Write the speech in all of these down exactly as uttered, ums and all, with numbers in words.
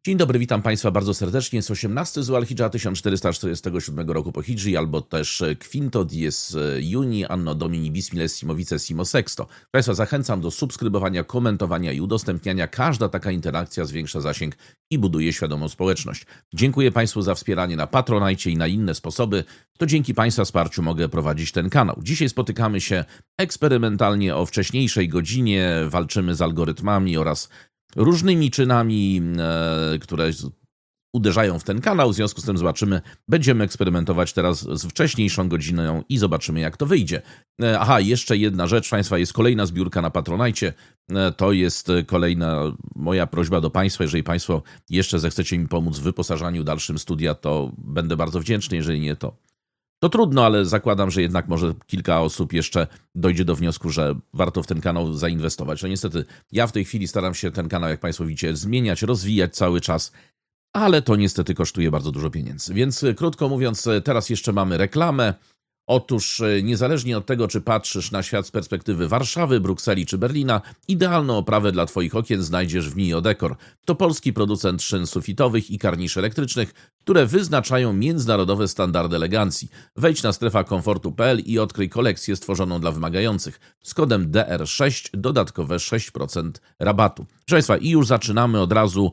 Dzień dobry, witam Państwa bardzo serdecznie. Jest osiemnasty Zulhidża tysiąc czterysta czterdziestego siódmego roku po Hidży, albo też Quinto dies Juni, Anno Domini Bismillesimo Vicesimo Sexto. Państwa zachęcam do subskrybowania, komentowania i udostępniania. Każda taka interakcja zwiększa zasięg i buduje świadomą społeczność. Dziękuję Państwu za wspieranie na Patronite i na inne sposoby. To dzięki Państwa wsparciu mogę prowadzić ten kanał. Dzisiaj spotykamy się eksperymentalnie o wcześniejszej godzinie. Walczymy z algorytmami oraz różnymi czynami, e, które uderzają w ten kanał. W związku z tym zobaczymy, będziemy eksperymentować teraz z wcześniejszą godziną i zobaczymy, jak to wyjdzie. E, aha, jeszcze jedna rzecz, Państwa, jest kolejna zbiórka na Patronite. E, to jest kolejna moja prośba do Państwa. Jeżeli Państwo jeszcze zechcecie mi pomóc w wyposażaniu dalszym studia, to będę bardzo wdzięczny. Jeżeli nie, to To trudno, ale zakładam, że jednak może kilka osób jeszcze dojdzie do wniosku, że warto w ten kanał zainwestować. No niestety, ja w tej chwili staram się ten kanał, jak Państwo widzicie, zmieniać, rozwijać cały czas, ale to niestety kosztuje bardzo dużo pieniędzy. Więc krótko mówiąc, teraz jeszcze mamy reklamę. Otóż niezależnie od tego, czy patrzysz na świat z perspektywy Warszawy, Brukseli czy Berlina, idealną oprawę dla Twoich okien znajdziesz w Mio Decor. To polski producent szyn sufitowych i karniszy elektrycznych, które wyznaczają międzynarodowe standardy elegancji. Wejdź na strefa komfortu kropka p l i odkryj kolekcję stworzoną dla wymagających. Z kodem D R sześć dodatkowe sześć procent rabatu. Proszę Państwa, i już zaczynamy od razu.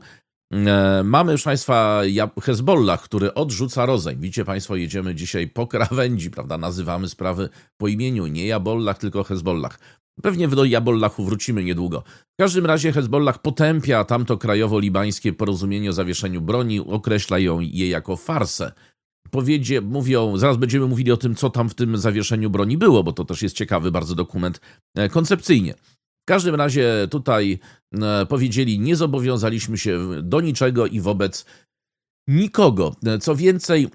Mamy, proszę Państwa, Hezbollah, który odrzuca rozejm. Widzicie Państwo, jedziemy dzisiaj po krawędzi, prawda? Nazywamy sprawy po imieniu, nie Jabollah, tylko Hezbollah. Pewnie do Jabollahu wrócimy niedługo. W każdym razie Hezbollah potępia tamto krajowo-libańskie porozumienie o zawieszeniu broni, określa ją je jako farsę. Powiedzie, mówią, zaraz będziemy mówili o tym, co tam w tym zawieszeniu broni było, bo to też jest ciekawy bardzo dokument koncepcyjnie. W każdym razie tutaj e, powiedzieli, nie zobowiązaliśmy się do niczego i wobec nikogo. Co więcej,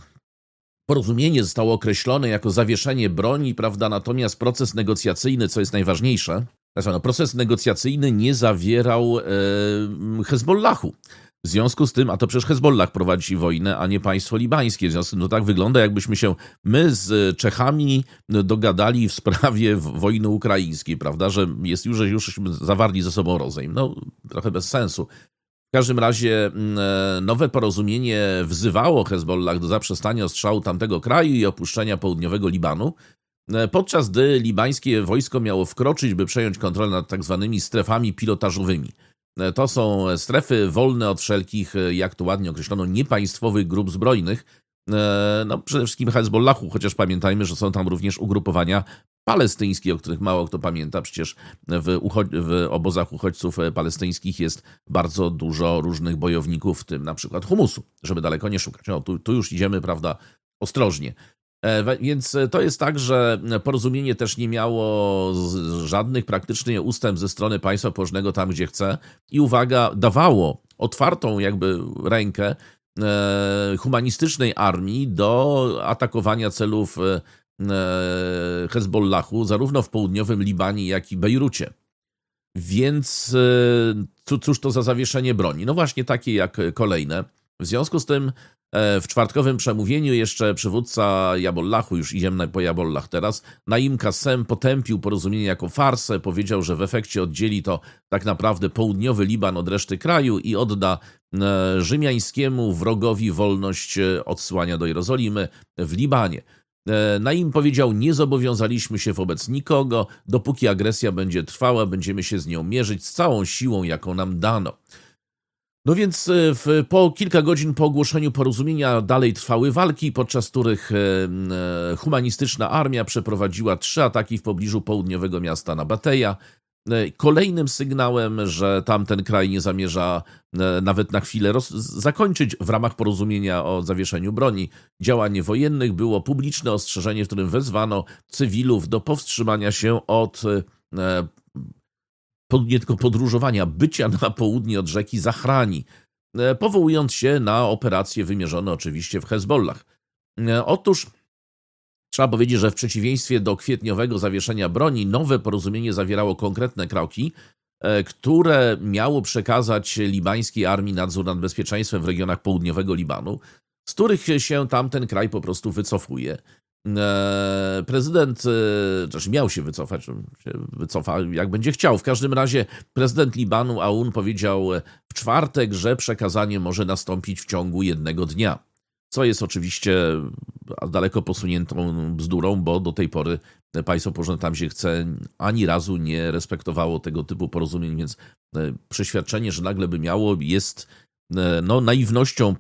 porozumienie zostało określone jako zawieszenie broni, prawda? Natomiast proces negocjacyjny, co jest najważniejsze, no, proces negocjacyjny nie zawierał e, Hezbollahu. W związku z tym, a to przecież Hezbollah prowadzi wojnę, a nie państwo libańskie. W związku z tym to tak wygląda, jakbyśmy się my z Czechami dogadali w sprawie wojny ukraińskiej, prawda, że jest już, że jużśmy zawarli ze sobą rozejm. No, trochę bez sensu. W każdym razie nowe porozumienie wzywało Hezbollah do zaprzestania ostrzału tamtego kraju i opuszczenia południowego Libanu, podczas gdy libańskie wojsko miało wkroczyć, by przejąć kontrolę nad tak zwanymi strefami pilotażowymi. To są strefy wolne od wszelkich, jak to ładnie określono, niepaństwowych grup zbrojnych. No, przede wszystkim Hezbollahu, chociaż pamiętajmy, że są tam również ugrupowania palestyńskie, o których mało kto pamięta. Przecież w, ucho- w obozach uchodźców palestyńskich jest bardzo dużo różnych bojowników, w tym na przykład humusu, żeby daleko nie szukać. No, tu, tu już idziemy, prawda, ostrożnie. Więc to jest tak, że porozumienie też nie miało żadnych praktycznych ustępstw ze strony państwa położonego tam, gdzie chce i uwaga, dawało otwartą jakby rękę humanistycznej armii do atakowania celów Hezbollahu zarówno w południowym Libanie, jak i Bejrucie. Więc cóż to za zawieszenie broni? No właśnie takie jak kolejne. W związku z tym w czwartkowym przemówieniu jeszcze przywódca Jabollahu, już idziemy po Jabollah teraz, Naim Kassem potępił porozumienie jako farsę, powiedział, że w efekcie oddzieli to tak naprawdę południowy Liban od reszty kraju i odda rzymiańskiemu wrogowi wolność odsyłania do Jerozolimy w Libanie. Naim powiedział, nie zobowiązaliśmy się wobec nikogo, dopóki agresja będzie trwała, będziemy się z nią mierzyć z całą siłą, jaką nam dano. No więc w, po kilka godzin po ogłoszeniu porozumienia dalej trwały walki, podczas których e, humanistyczna armia przeprowadziła trzy ataki w pobliżu południowego miasta Nabateja. E, kolejnym sygnałem, że tamten kraj nie zamierza e, nawet na chwilę roz, zakończyć w ramach porozumienia o zawieszeniu broni działań wojennych, było publiczne ostrzeżenie, w którym wezwano cywilów do powstrzymania się od e, nie tylko podróżowania, bycia na południe od rzeki Zahrani, powołując się na operacje wymierzone oczywiście w Hezbollah. Otóż trzeba powiedzieć, że w przeciwieństwie do kwietniowego zawieszenia broni, nowe porozumienie zawierało konkretne kroki, które miało przekazać libańskiej armii nadzór nad bezpieczeństwem w regionach południowego Libanu, z których się tamten kraj po prostu wycofuje. E, Prezydent, e, znaczy miał się wycofać, się wycofa jak będzie chciał. W każdym razie prezydent Libanu Aoun powiedział w czwartek, że przekazanie może nastąpić w ciągu jednego dnia. Co jest oczywiście daleko posuniętą bzdurą, bo do tej pory państwo położone tam, gdzie chce, ani razu nie respektowało tego typu porozumień, więc przeświadczenie, że nagle by miało, jest no, naiwnością,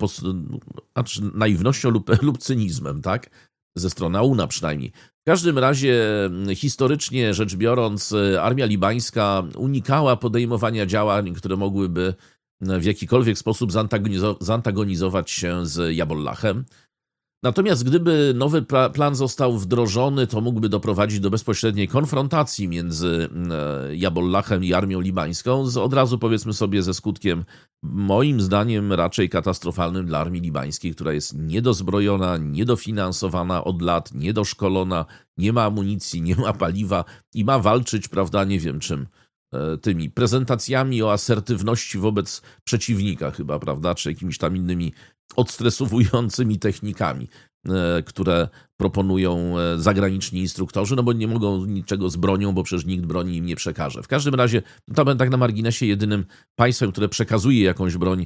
znaczy naiwnością lub, lub cynizmem, tak? Ze strony Aouna przynajmniej. W każdym razie, historycznie rzecz biorąc, armia libańska unikała podejmowania działań, które mogłyby w jakikolwiek sposób zantagonizować się z Jabollahem. Natomiast gdyby nowy plan został wdrożony, to mógłby doprowadzić do bezpośredniej konfrontacji między Jabollahem i armią libańską, z, od razu powiedzmy sobie ze skutkiem moim zdaniem raczej katastrofalnym dla armii libańskiej, która jest niedozbrojona, niedofinansowana od lat, niedoszkolona, nie ma amunicji, nie ma paliwa i ma walczyć, prawda, nie wiem czym, tymi prezentacjami o asertywności wobec przeciwnika chyba, prawda, czy jakimiś tam innymi odstresowującymi technikami, które proponują zagraniczni instruktorzy, no bo nie mogą niczego z bronią, bo przecież nikt broni im nie przekaże. W każdym razie, to tak na marginesie, jedynym państwem, które przekazuje jakąś broń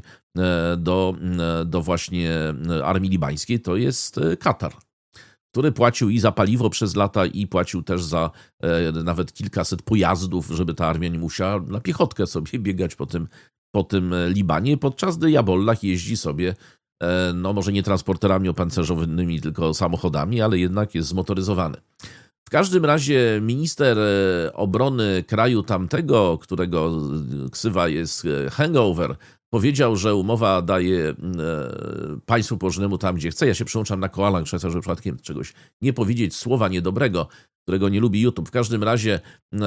do, do właśnie armii libańskiej, to jest Katar, który płacił i za paliwo przez lata, i płacił też za e, nawet kilkaset pojazdów, żeby ta armia nie musiała na piechotkę sobie biegać po tym, po tym Libanie, podczas gdy Jabollah jeździ sobie, e, no może nie transporterami opancerzonymi, tylko samochodami, ale jednak jest zmotoryzowany. W każdym razie minister obrony kraju tamtego, którego ksywa jest Hangover, powiedział, że umowa daje państwu położonemu tam, gdzie chce. Ja się przełączam na koalan, żeby przypadkiem czegoś nie powiedzieć, słowa niedobrego, którego nie lubi YouTube. W każdym razie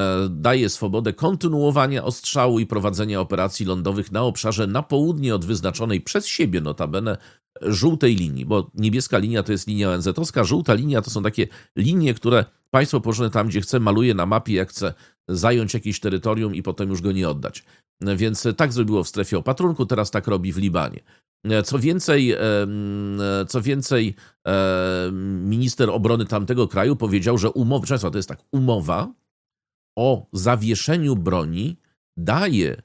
daje swobodę kontynuowania ostrzału i prowadzenia operacji lądowych na obszarze na południe od wyznaczonej przez siebie notabene żółtej linii, bo niebieska linia to jest linia O N Z-owska, żółta linia to są takie linie, które państwo położone tam, gdzie chce, maluje na mapie, jak chce zająć jakieś terytorium i potem już go nie oddać. Więc tak zrobiło w strefie opatrunku, teraz tak robi w Libanie. Co więcej, co więcej, minister obrony tamtego kraju powiedział, że umowa, często to jest tak, umowa o zawieszeniu broni daje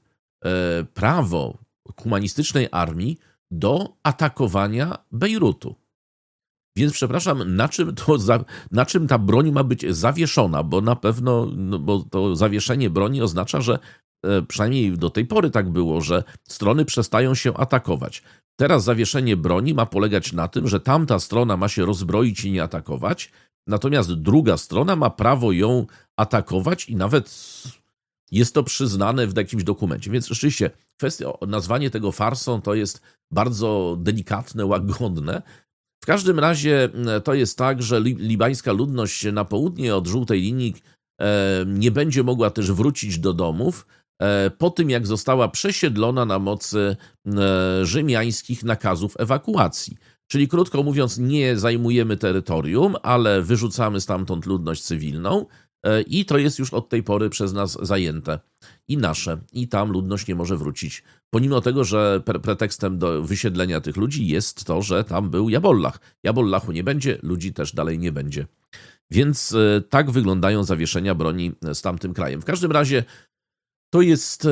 prawo humanistycznej armii do atakowania Bejrutu. Więc przepraszam, na czym, to za, na czym ta broń ma być zawieszona? Bo na pewno, no bo to zawieszenie broni oznacza, że e, przynajmniej do tej pory tak było, że strony przestają się atakować. Teraz zawieszenie broni ma polegać na tym, że tamta strona ma się rozbroić i nie atakować, natomiast druga strona ma prawo ją atakować i nawet jest to przyznane w jakimś dokumencie. Więc rzeczywiście kwestia, nazwanie tego farsą to jest bardzo delikatne, łagodne. W każdym razie to jest tak, że libańska ludność na południe od żółtej linii nie będzie mogła też wrócić do domów po tym, jak została przesiedlona na mocy rzymiańskich nakazów ewakuacji. Czyli krótko mówiąc, nie zajmujemy terytorium, ale wyrzucamy stamtąd ludność cywilną i to jest już od tej pory przez nas zajęte i nasze. I tam ludność nie może wrócić. Pomimo tego, że pre- pretekstem do wysiedlenia tych ludzi jest to, że tam był Jabollah. Jabollahu nie będzie, ludzi też dalej nie będzie. Więc tak wyglądają zawieszenia broni z tamtym krajem. W każdym razie to jest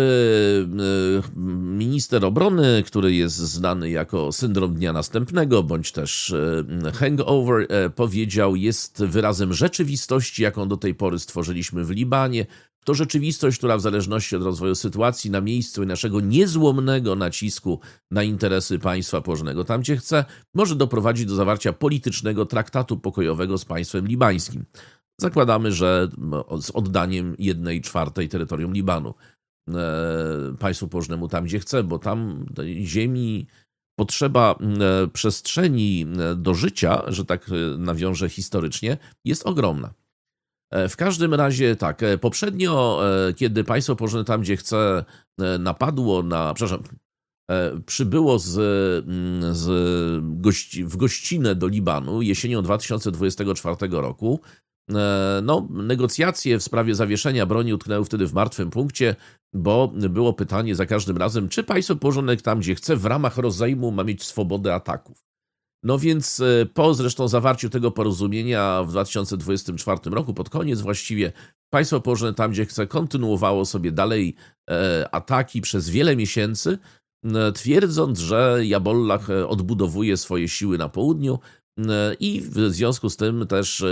minister obrony, który jest znany jako syndrom dnia następnego, bądź też hangover, powiedział, jest wyrazem rzeczywistości, jaką do tej pory stworzyliśmy w Libanie. To rzeczywistość, która w zależności od rozwoju sytuacji na miejscu i naszego niezłomnego nacisku na interesy państwa położonego tam, gdzie chce, może doprowadzić do zawarcia politycznego traktatu pokojowego z państwem libańskim. Zakładamy, że z oddaniem jednej czwartej terytorium Libanu państwu położonemu tam, gdzie chce, bo tam ziemi potrzeba przestrzeni do życia, że tak nawiążę historycznie, jest ogromna. W każdym razie tak, poprzednio, kiedy państwo położone tam, gdzie chce, napadło na, przepraszam, przybyło z, z gości, w gościnę do Libanu jesienią dwa tysiące dwudziestego czwartego roku, no, negocjacje w sprawie zawieszenia broni utknęły wtedy w martwym punkcie, bo było pytanie za każdym razem, czy państwo położone tam, gdzie chce, w ramach rozejmu ma mieć swobodę ataków. No więc po zresztą zawarciu tego porozumienia w dwa tysiące dwudziestym czwartym roku, pod koniec właściwie, państwo położone tam, gdzie chce, kontynuowało sobie dalej ataki przez wiele miesięcy, twierdząc, że Jabollah odbudowuje swoje siły na południu i w związku z tym też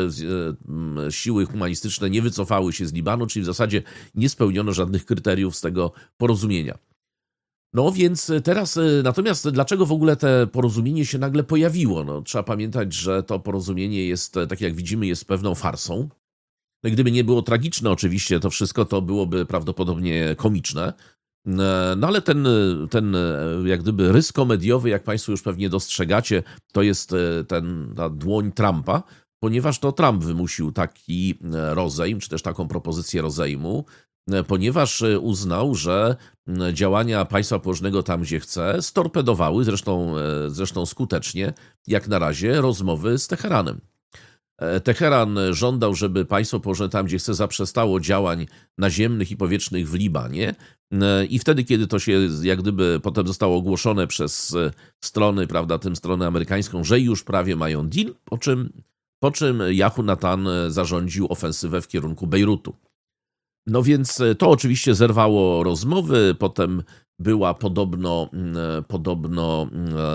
siły humanistyczne nie wycofały się z Libanu, czyli w zasadzie nie spełniono żadnych kryteriów z tego porozumienia. No więc teraz, natomiast dlaczego w ogóle to porozumienie się nagle pojawiło? No, trzeba pamiętać, że to porozumienie jest, tak jak widzimy, jest pewną farsą. No, gdyby nie było tragiczne oczywiście to wszystko, to byłoby prawdopodobnie komiczne. No ale ten, ten jak gdyby rys komediowy, jak Państwo już pewnie dostrzegacie, to jest ten, ta dłoń Trumpa, ponieważ to Trump wymusił taki rozejm, czy też taką propozycję rozejmu, ponieważ uznał, że działania państwa położonego tam, gdzie chce, storpedowały, zresztą, zresztą skutecznie, jak na razie, rozmowy z Teheranem. Teheran żądał, żeby państwo położone tam, gdzie chce, zaprzestało działań naziemnych i powietrznych w Libanie i wtedy, kiedy to się jak gdyby potem zostało ogłoszone przez strony, prawda, tym stronę amerykańską, że już prawie mają deal, po czym, po czym Jehonatan zarządził ofensywę w kierunku Bejrutu. No więc to oczywiście zerwało rozmowy, potem była podobno, podobno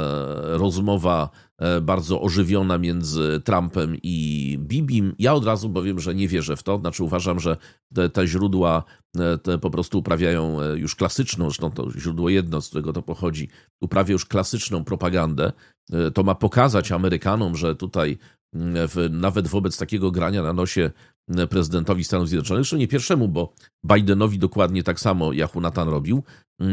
rozmowa bardzo ożywiona między Trumpem i Bibim. Ja od razu powiem, że nie wierzę w to, znaczy uważam, że te, te źródła te po prostu uprawiają już klasyczną, zresztą to źródło jedno, z którego to pochodzi, uprawia już klasyczną propagandę. To ma pokazać Amerykanom, że tutaj w, nawet wobec takiego grania na nosie prezydentowi Stanów Zjednoczonych, zresztą nie pierwszemu, bo Bidenowi dokładnie tak samo Jehonatan robił,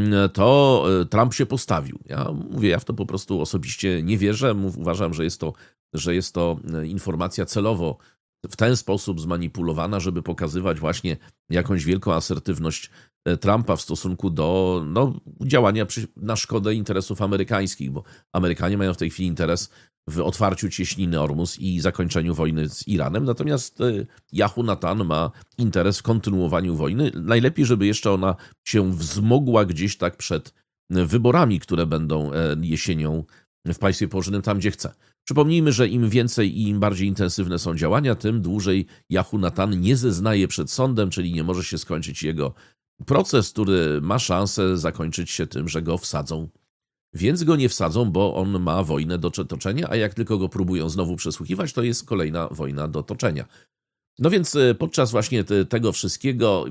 to Trump się postawił. Ja mówię, ja w to po prostu osobiście nie wierzę. Uważam, że jest to, że jest to informacja celowo w ten sposób zmanipulowana, żeby pokazywać właśnie jakąś wielką asertywność Trumpa w stosunku do no, działania przy, na szkodę interesów amerykańskich, bo Amerykanie mają w tej chwili interes w otwarciu cieśniny Ormus i zakończeniu wojny z Iranem, natomiast Jehonatan ma interes w kontynuowaniu wojny. Najlepiej, żeby jeszcze ona się wzmogła gdzieś tak przed wyborami, które będą jesienią w państwie położonym tam, gdzie chce. Przypomnijmy, że im więcej i im bardziej intensywne są działania, tym dłużej Jehonatan nie zeznaje przed sądem, czyli nie może się skończyć jego proces, który ma szansę zakończyć się tym, że go wsadzą. Więc go nie wsadzą, bo on ma wojnę do toczenia, a jak tylko go próbują znowu przesłuchiwać, to jest kolejna wojna do toczenia. No więc podczas właśnie tego wszystkiego,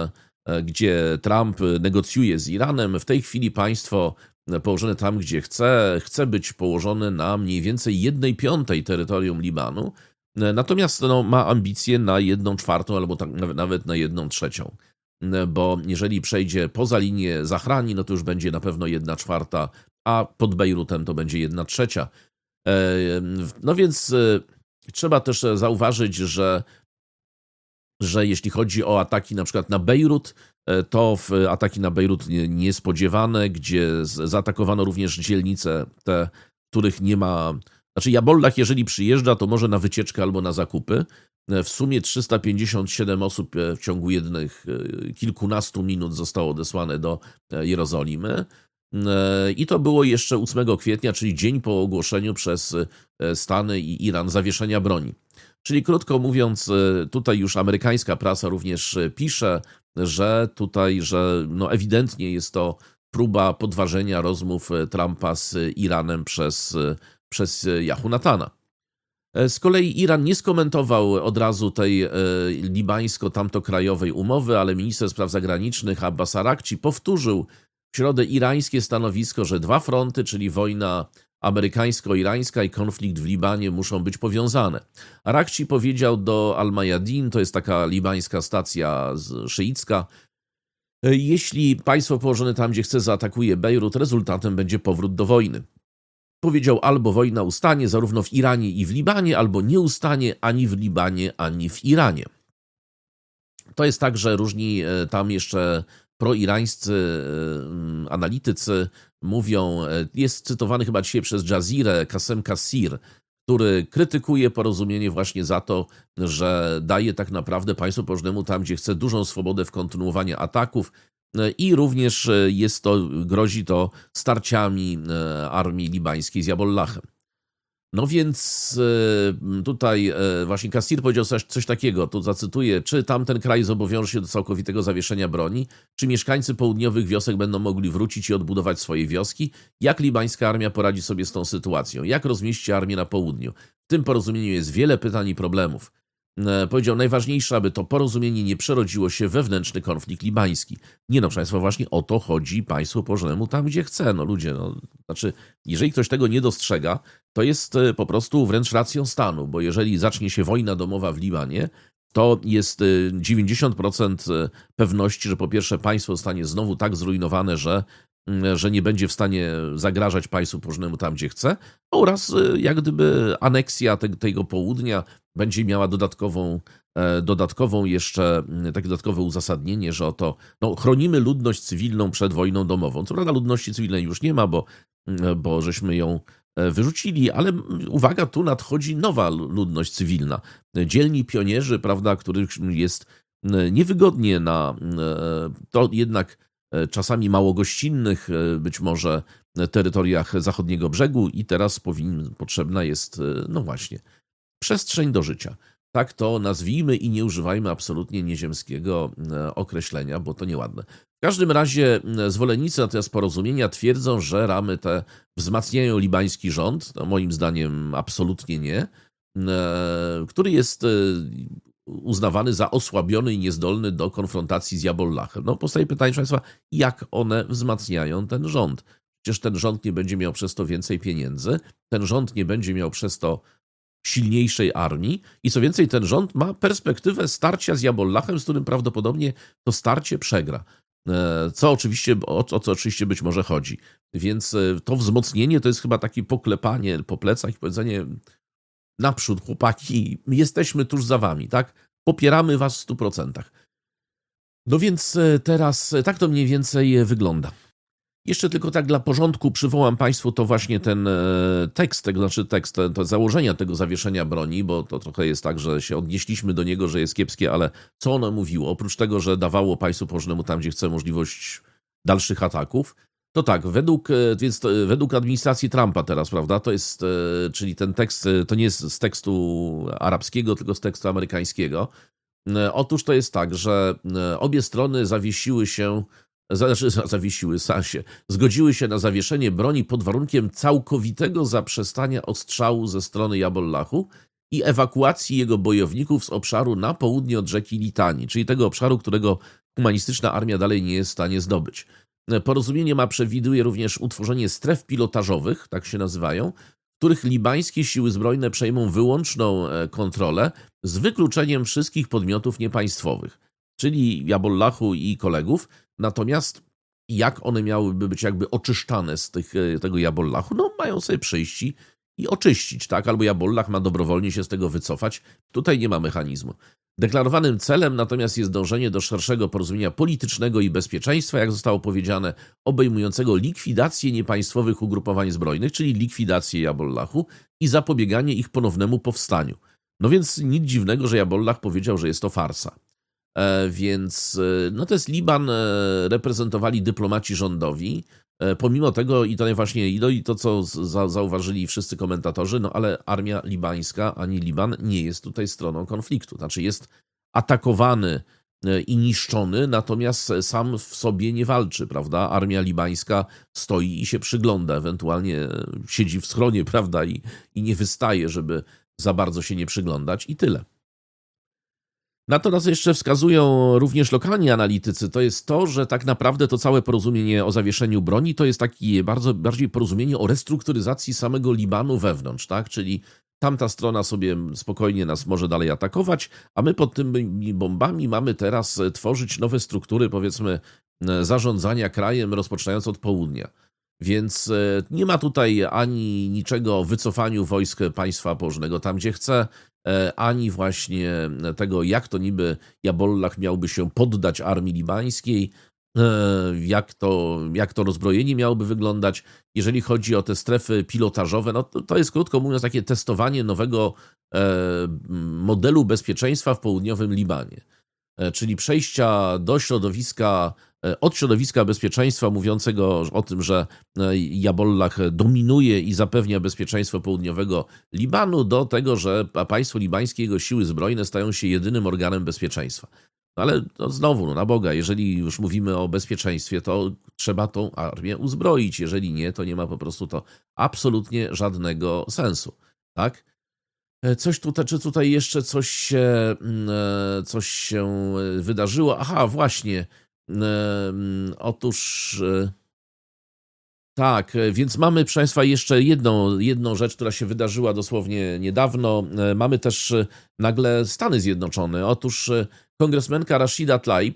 gdzie Trump negocjuje z Iranem, w tej chwili państwo położone tam, gdzie chce, chce być położone na mniej więcej jednej piątej terytorium Libanu, natomiast no, ma ambicje na jedną czwartą albo tak, nawet na jedną trzecią. Bo jeżeli przejdzie poza linię Zahrani, no to już będzie na pewno jedna czwarta, a pod Bejrutem to będzie jedna trzecia. No więc trzeba też zauważyć, że, że jeśli chodzi o ataki na przykład na Bejrut, to w ataki na Bejrut niespodziewane, gdzie zaatakowano również dzielnice, te, których nie ma. Znaczy Jabollah, jeżeli przyjeżdża, to może na wycieczkę albo na zakupy. W sumie trzysta pięćdziesiąt siedem osób w ciągu jednych kilkunastu minut zostało odesłane do Jerozolimy. I to było jeszcze ósmego kwietnia, czyli dzień po ogłoszeniu przez Stany i Iran zawieszenia broni. Czyli krótko mówiąc, tutaj już amerykańska prasa również pisze, że tutaj, że no ewidentnie jest to próba podważenia rozmów Trumpa z Iranem przez, przez Jehonatana. Z kolei Iran nie skomentował od razu tej libańsko-tamtokrajowej umowy, ale minister spraw zagranicznych Abbas Arakci powtórzył w środę irańskie stanowisko, że dwa fronty, czyli wojna amerykańsko-irańska i konflikt w Libanie muszą być powiązane. Arakci powiedział do Al-Mayadin, to jest taka libańska stacja szyicka, jeśli państwo położone tam, gdzie chce, zaatakuje Bejrut, rezultatem będzie powrót do wojny. Powiedział, albo wojna ustanie zarówno w Iranie i w Libanie, albo nie ustanie ani w Libanie, ani w Iranie. To jest tak, że różni tam jeszcze proirańscy analitycy mówią, jest cytowany chyba dzisiaj przez Jazirę Qasem Kassir, który krytykuje porozumienie właśnie za to, że daje tak naprawdę państwu położonemu tam, gdzie chce, dużą swobodę w kontynuowaniu ataków i również jest to, grozi to starciami armii libańskiej z Jabollahem. No więc e, tutaj e, właśnie Kassir powiedział coś, coś takiego, tu zacytuję, czy tamten kraj zobowiąże się do całkowitego zawieszenia broni, czy mieszkańcy południowych wiosek będą mogli wrócić i odbudować swoje wioski, jak libańska armia poradzi sobie z tą sytuacją, jak rozmieści armię na południu. W tym porozumieniu jest wiele pytań i problemów. E, powiedział, najważniejsze, aby to porozumienie nie przerodziło się w wewnętrzny konflikt libański. Nie no, proszę Państwa, właśnie o to chodzi państwu pożonemu tam, gdzie chce. No ludzie, no, znaczy, jeżeli ktoś tego nie dostrzega, to jest e, po prostu wręcz racją stanu, bo jeżeli zacznie się wojna domowa w Libanie, to jest e, dziewięćdziesiąt procent pewności, że po pierwsze państwo zostanie znowu tak zrujnowane, że, mm, że nie będzie w stanie zagrażać państwu pożonemu tam, gdzie chce, oraz e, jak gdyby aneksja te, tego południa będzie miała dodatkową, e, dodatkową jeszcze, mm, takie dodatkowe uzasadnienie, że oto no, chronimy ludność cywilną przed wojną domową. Co prawda ludności cywilnej już nie ma, bo, mm, bo żeśmy ją e, wyrzucili, ale mm, uwaga, tu nadchodzi nowa lu- ludność cywilna. Dzielni pionierzy, prawda, których jest mm, niewygodnie na mm, e, to jednak e, czasami mało gościnnych, e, być może e, terytoriach zachodniego brzegu i teraz powin, potrzebna jest, e, no właśnie, przestrzeń do życia. Tak to nazwijmy i nie używajmy absolutnie nieziemskiego e, określenia, bo to nieładne. W każdym razie e, zwolennicy natomiast porozumienia twierdzą, że ramy te wzmacniają libański rząd. No, moim zdaniem absolutnie nie. E, który jest e, uznawany za osłabiony i niezdolny do konfrontacji z Jabollahem. No powstaje pytanie, proszę Państwa, jak one wzmacniają ten rząd? Przecież ten rząd nie będzie miał przez to więcej pieniędzy, ten rząd nie będzie miał przez to silniejszej armii i co więcej, ten rząd ma perspektywę starcia z Jabollahem, z którym prawdopodobnie to starcie przegra. E, Co oczywiście, o, o co oczywiście być może chodzi. Więc e, to wzmocnienie to jest chyba takie poklepanie po plecach i powiedzenie naprzód, chłopaki, jesteśmy tuż za wami, tak? Popieramy was w stu procentach. No więc e, teraz e, tak to mniej więcej wygląda. Jeszcze tylko tak dla porządku przywołam Państwu to właśnie ten e, tekst, tego, znaczy tekst, te, te założenia tego zawieszenia broni, bo to trochę jest tak, że się odnieśliśmy do niego, że jest kiepskie, ale co ono mówiło? Oprócz tego, że dawało państwu pożonemu tam, gdzie chce, możliwość dalszych ataków, to tak, według, e, więc to, według administracji Trumpa teraz, prawda, to jest, e, czyli ten tekst, e, to nie jest z tekstu arabskiego, tylko z tekstu amerykańskiego. E, Otóż to jest tak, że e, obie strony zawiesiły się Znaczy, zawiesiły się, zgodziły się na zawieszenie broni pod warunkiem całkowitego zaprzestania ostrzału ze strony Jabollahu i ewakuacji jego bojowników z obszaru na południe od rzeki Litani, czyli tego obszaru, którego humanistyczna armia dalej nie jest w stanie zdobyć. Porozumienie ma przewiduje również utworzenie stref pilotażowych, tak się nazywają, w których libańskie siły zbrojne przejmą wyłączną kontrolę z wykluczeniem wszystkich podmiotów niepaństwowych, czyli Jabollahu i kolegów. Natomiast jak one miałyby być jakby oczyszczane z tych, tego Jabollahu? No mają sobie przyjść i, i oczyścić, tak? Albo Jabollah ma dobrowolnie się z tego wycofać. Tutaj nie ma mechanizmu. Deklarowanym celem natomiast jest dążenie do szerszego porozumienia politycznego i bezpieczeństwa, jak zostało powiedziane, obejmującego likwidację niepaństwowych ugrupowań zbrojnych, czyli likwidację Jabollahu i zapobieganie ich ponownemu powstaniu. No więc nic dziwnego, że Jabollah powiedział, że jest to farsa. E, Więc e, no to jest Liban, e, reprezentowali dyplomaci rządowi, e, pomimo tego i to najważniejsze, no i to co za, zauważyli wszyscy komentatorzy, no ale armia libańska ani Liban nie jest tutaj stroną konfliktu, znaczy jest atakowany e, i niszczony, natomiast sam w sobie nie walczy, prawda? Armia libańska stoi i się przygląda, ewentualnie siedzi w schronie, prawda? I, i nie wystaje, żeby za bardzo się nie przyglądać i tyle. Na to, na co jeszcze wskazują również lokalni analitycy, to jest to, że tak naprawdę to całe porozumienie o zawieszeniu broni to jest takie bardzo, bardziej porozumienie o restrukturyzacji samego Libanu wewnątrz, tak? Czyli tamta strona sobie spokojnie nas może dalej atakować, a my pod tymi bombami mamy teraz tworzyć nowe struktury, powiedzmy, zarządzania krajem, rozpoczynając od południa. Więc nie ma tutaj ani niczego o wycofaniu wojsk państwa położonego tam, gdzie chce, ani właśnie tego, jak to niby Jabollah miałby się poddać armii libańskiej, jak to, jak to rozbrojenie miałoby wyglądać. Jeżeli chodzi o te strefy pilotażowe, no to, to jest krótko mówiąc takie testowanie nowego modelu bezpieczeństwa w południowym Libanie. Czyli przejścia do środowiska Od środowiska bezpieczeństwa mówiącego o tym, że Jabollah dominuje i zapewnia bezpieczeństwo południowego Libanu, do tego, że państwo libańskie, jego siły zbrojne stają się jedynym organem bezpieczeństwa. No ale to znowu, no na Boga, jeżeli już mówimy o bezpieczeństwie, to trzeba tą armię uzbroić. Jeżeli nie, to nie ma po prostu to absolutnie żadnego sensu. Tak? Coś tutaj, czy tutaj jeszcze coś się, coś się wydarzyło? Aha, właśnie. Otóż tak, więc mamy, proszę Państwa, jeszcze jedną, jedną rzecz, która się wydarzyła dosłownie niedawno. Mamy też nagle Stany Zjednoczone. Otóż kongresmenka Rashida Tlaib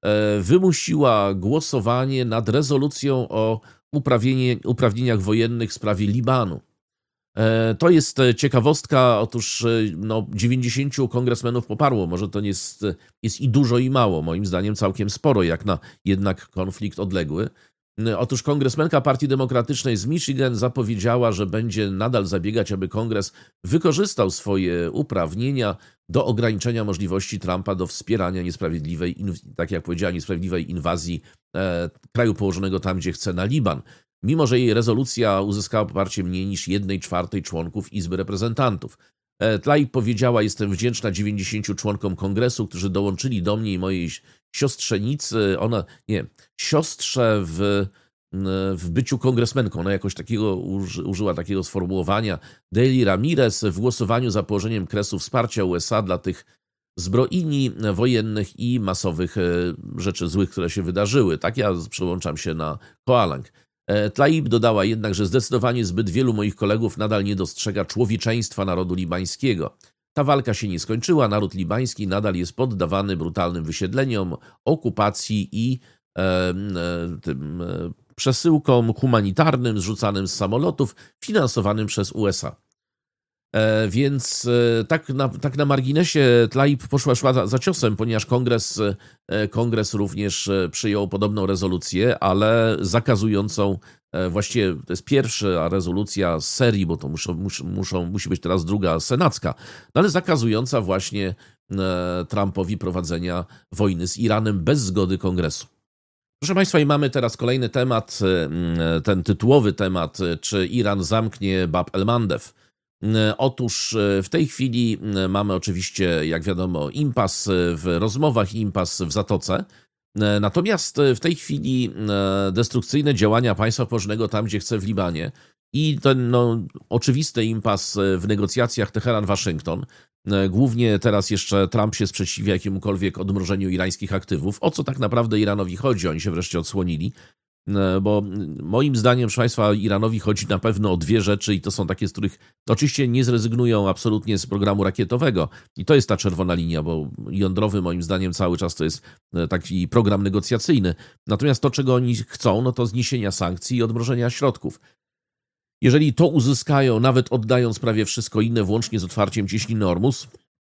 wymusiła głosowanie nad rezolucją o uprawnieniach wojennych w sprawie Libanu. To jest ciekawostka, otóż no, dziewięćdziesięciu kongresmenów poparło, może to nie jest, jest i dużo i mało, moim zdaniem całkiem sporo, jak na jednak konflikt odległy. Otóż kongresmenka Partii Demokratycznej z Michigan zapowiedziała, że będzie nadal zabiegać, aby kongres wykorzystał swoje uprawnienia do ograniczenia możliwości Trumpa do wspierania niesprawiedliwej, tak jak powiedziała, niesprawiedliwej inwazji e, kraju położonego tam, gdzie chce, na Liban. Mimo że jej rezolucja uzyskała poparcie mniej niż jednej czwartej członków Izby Reprezentantów. Tlaib powiedziała: jestem wdzięczna dziewięćdziesięciu członkom kongresu, którzy dołączyli do mnie i mojej siostrzenicy, ona, nie, siostrze w, w byciu kongresmenką. Ona jakoś takiego, użyła takiego sformułowania. Daily Ramirez w głosowaniu za położeniem kresu wsparcia U S A dla tych zbrojni wojennych i masowych rzeczy złych, które się wydarzyły. Tak, ja przyłączam się na Koalang. Tlaib dodała jednak, że zdecydowanie zbyt wielu moich kolegów nadal nie dostrzega człowieczeństwa narodu libańskiego. Ta walka się nie skończyła, naród libański nadal jest poddawany brutalnym wysiedleniom, okupacji i e, e, tym, e, przesyłkom humanitarnym zrzucanym z samolotów, finansowanym przez U S A. E, więc e, tak, na, tak na marginesie Tlaib poszła szła za, za ciosem, ponieważ kongres, e, kongres również przyjął podobną rezolucję, ale zakazującą, e, właściwie to jest pierwsza rezolucja z serii, bo to muszą, muszą, muszą, musi być teraz druga senacka, no ale zakazująca właśnie e, Trumpowi prowadzenia wojny z Iranem bez zgody kongresu. Proszę Państwa, i mamy teraz kolejny temat, ten tytułowy temat, czy Iran zamknie Bab el-Mandeb. Otóż w tej chwili mamy oczywiście, jak wiadomo, impas w rozmowach, impas w Zatoce. Natomiast w tej chwili destrukcyjne działania państwa położonego tam, gdzie chce, w Libanie, i ten no, oczywisty impas w negocjacjach Teheran-Waszyngton. Głównie teraz jeszcze Trump się sprzeciwia jakiemukolwiek odmrożeniu irańskich aktywów. O co tak naprawdę Iranowi chodzi? Oni się wreszcie odsłonili. Bo moim zdaniem, proszę Państwa, Iranowi chodzi na pewno o dwie rzeczy i to są takie, z których oczywiście nie zrezygnują absolutnie z programu rakietowego. I to jest ta czerwona linia, bo jądrowy moim zdaniem cały czas to jest taki program negocjacyjny. Natomiast to, czego oni chcą, no to zniesienia sankcji i odmrożenia środków. Jeżeli to uzyskają, nawet oddając prawie wszystko inne, włącznie z otwarciem cieśniny Ormus,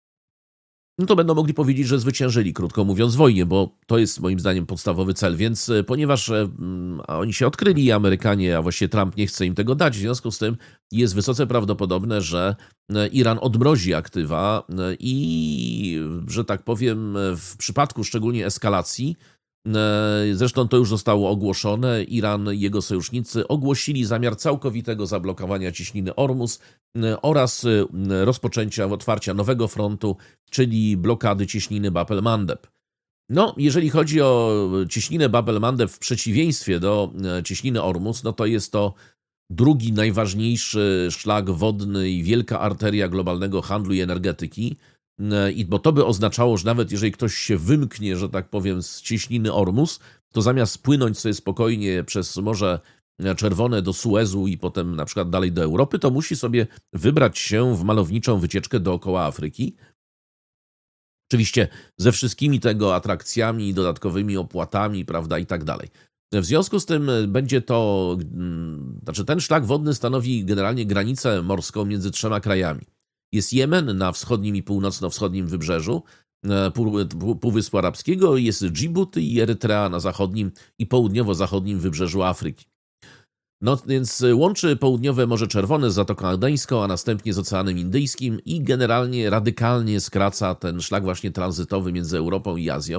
no to będą mogli powiedzieć, że zwyciężyli, krótko mówiąc, w wojnie, bo to jest moim zdaniem podstawowy cel. Więc ponieważ mm, oni się odkryli, Amerykanie, a właściwie Trump nie chce im tego dać, w związku z tym jest wysoce prawdopodobne, że Iran odmrozi aktywa i, że tak powiem, w przypadku szczególnie eskalacji, zresztą to już zostało ogłoszone, Iran i jego sojusznicy ogłosili zamiar całkowitego zablokowania cieśniny Ormus oraz rozpoczęcia otwarcia nowego frontu, czyli blokady cieśniny Bab el-Mandeb. No, jeżeli chodzi o cieśninę Bab el-Mandeb w przeciwieństwie do cieśniny Ormus, no to jest to drugi najważniejszy szlak wodny i wielka arteria globalnego handlu i energetyki. I bo to by oznaczało, że nawet jeżeli ktoś się wymknie, że tak powiem, z cieśniny Ormus, to zamiast płynąć sobie spokojnie przez Morze Czerwone do Suezu i potem na przykład dalej do Europy, to musi sobie wybrać się w malowniczą wycieczkę dookoła Afryki. Oczywiście ze wszystkimi tego atrakcjami, dodatkowymi opłatami, prawda, i tak dalej. W związku z tym będzie to, znaczy ten szlak wodny stanowi generalnie granicę morską między trzema krajami. Jest Jemen na wschodnim i północno-wschodnim wybrzeżu Półwyspu Arabskiego, jest Dżibuty i Erytrea na zachodnim i południowo-zachodnim wybrzeżu Afryki. No więc łączy południowe Morze Czerwone z Zatoką Adeńską, a następnie z Oceanem Indyjskim i generalnie radykalnie skraca ten szlak właśnie tranzytowy między Europą i Azją.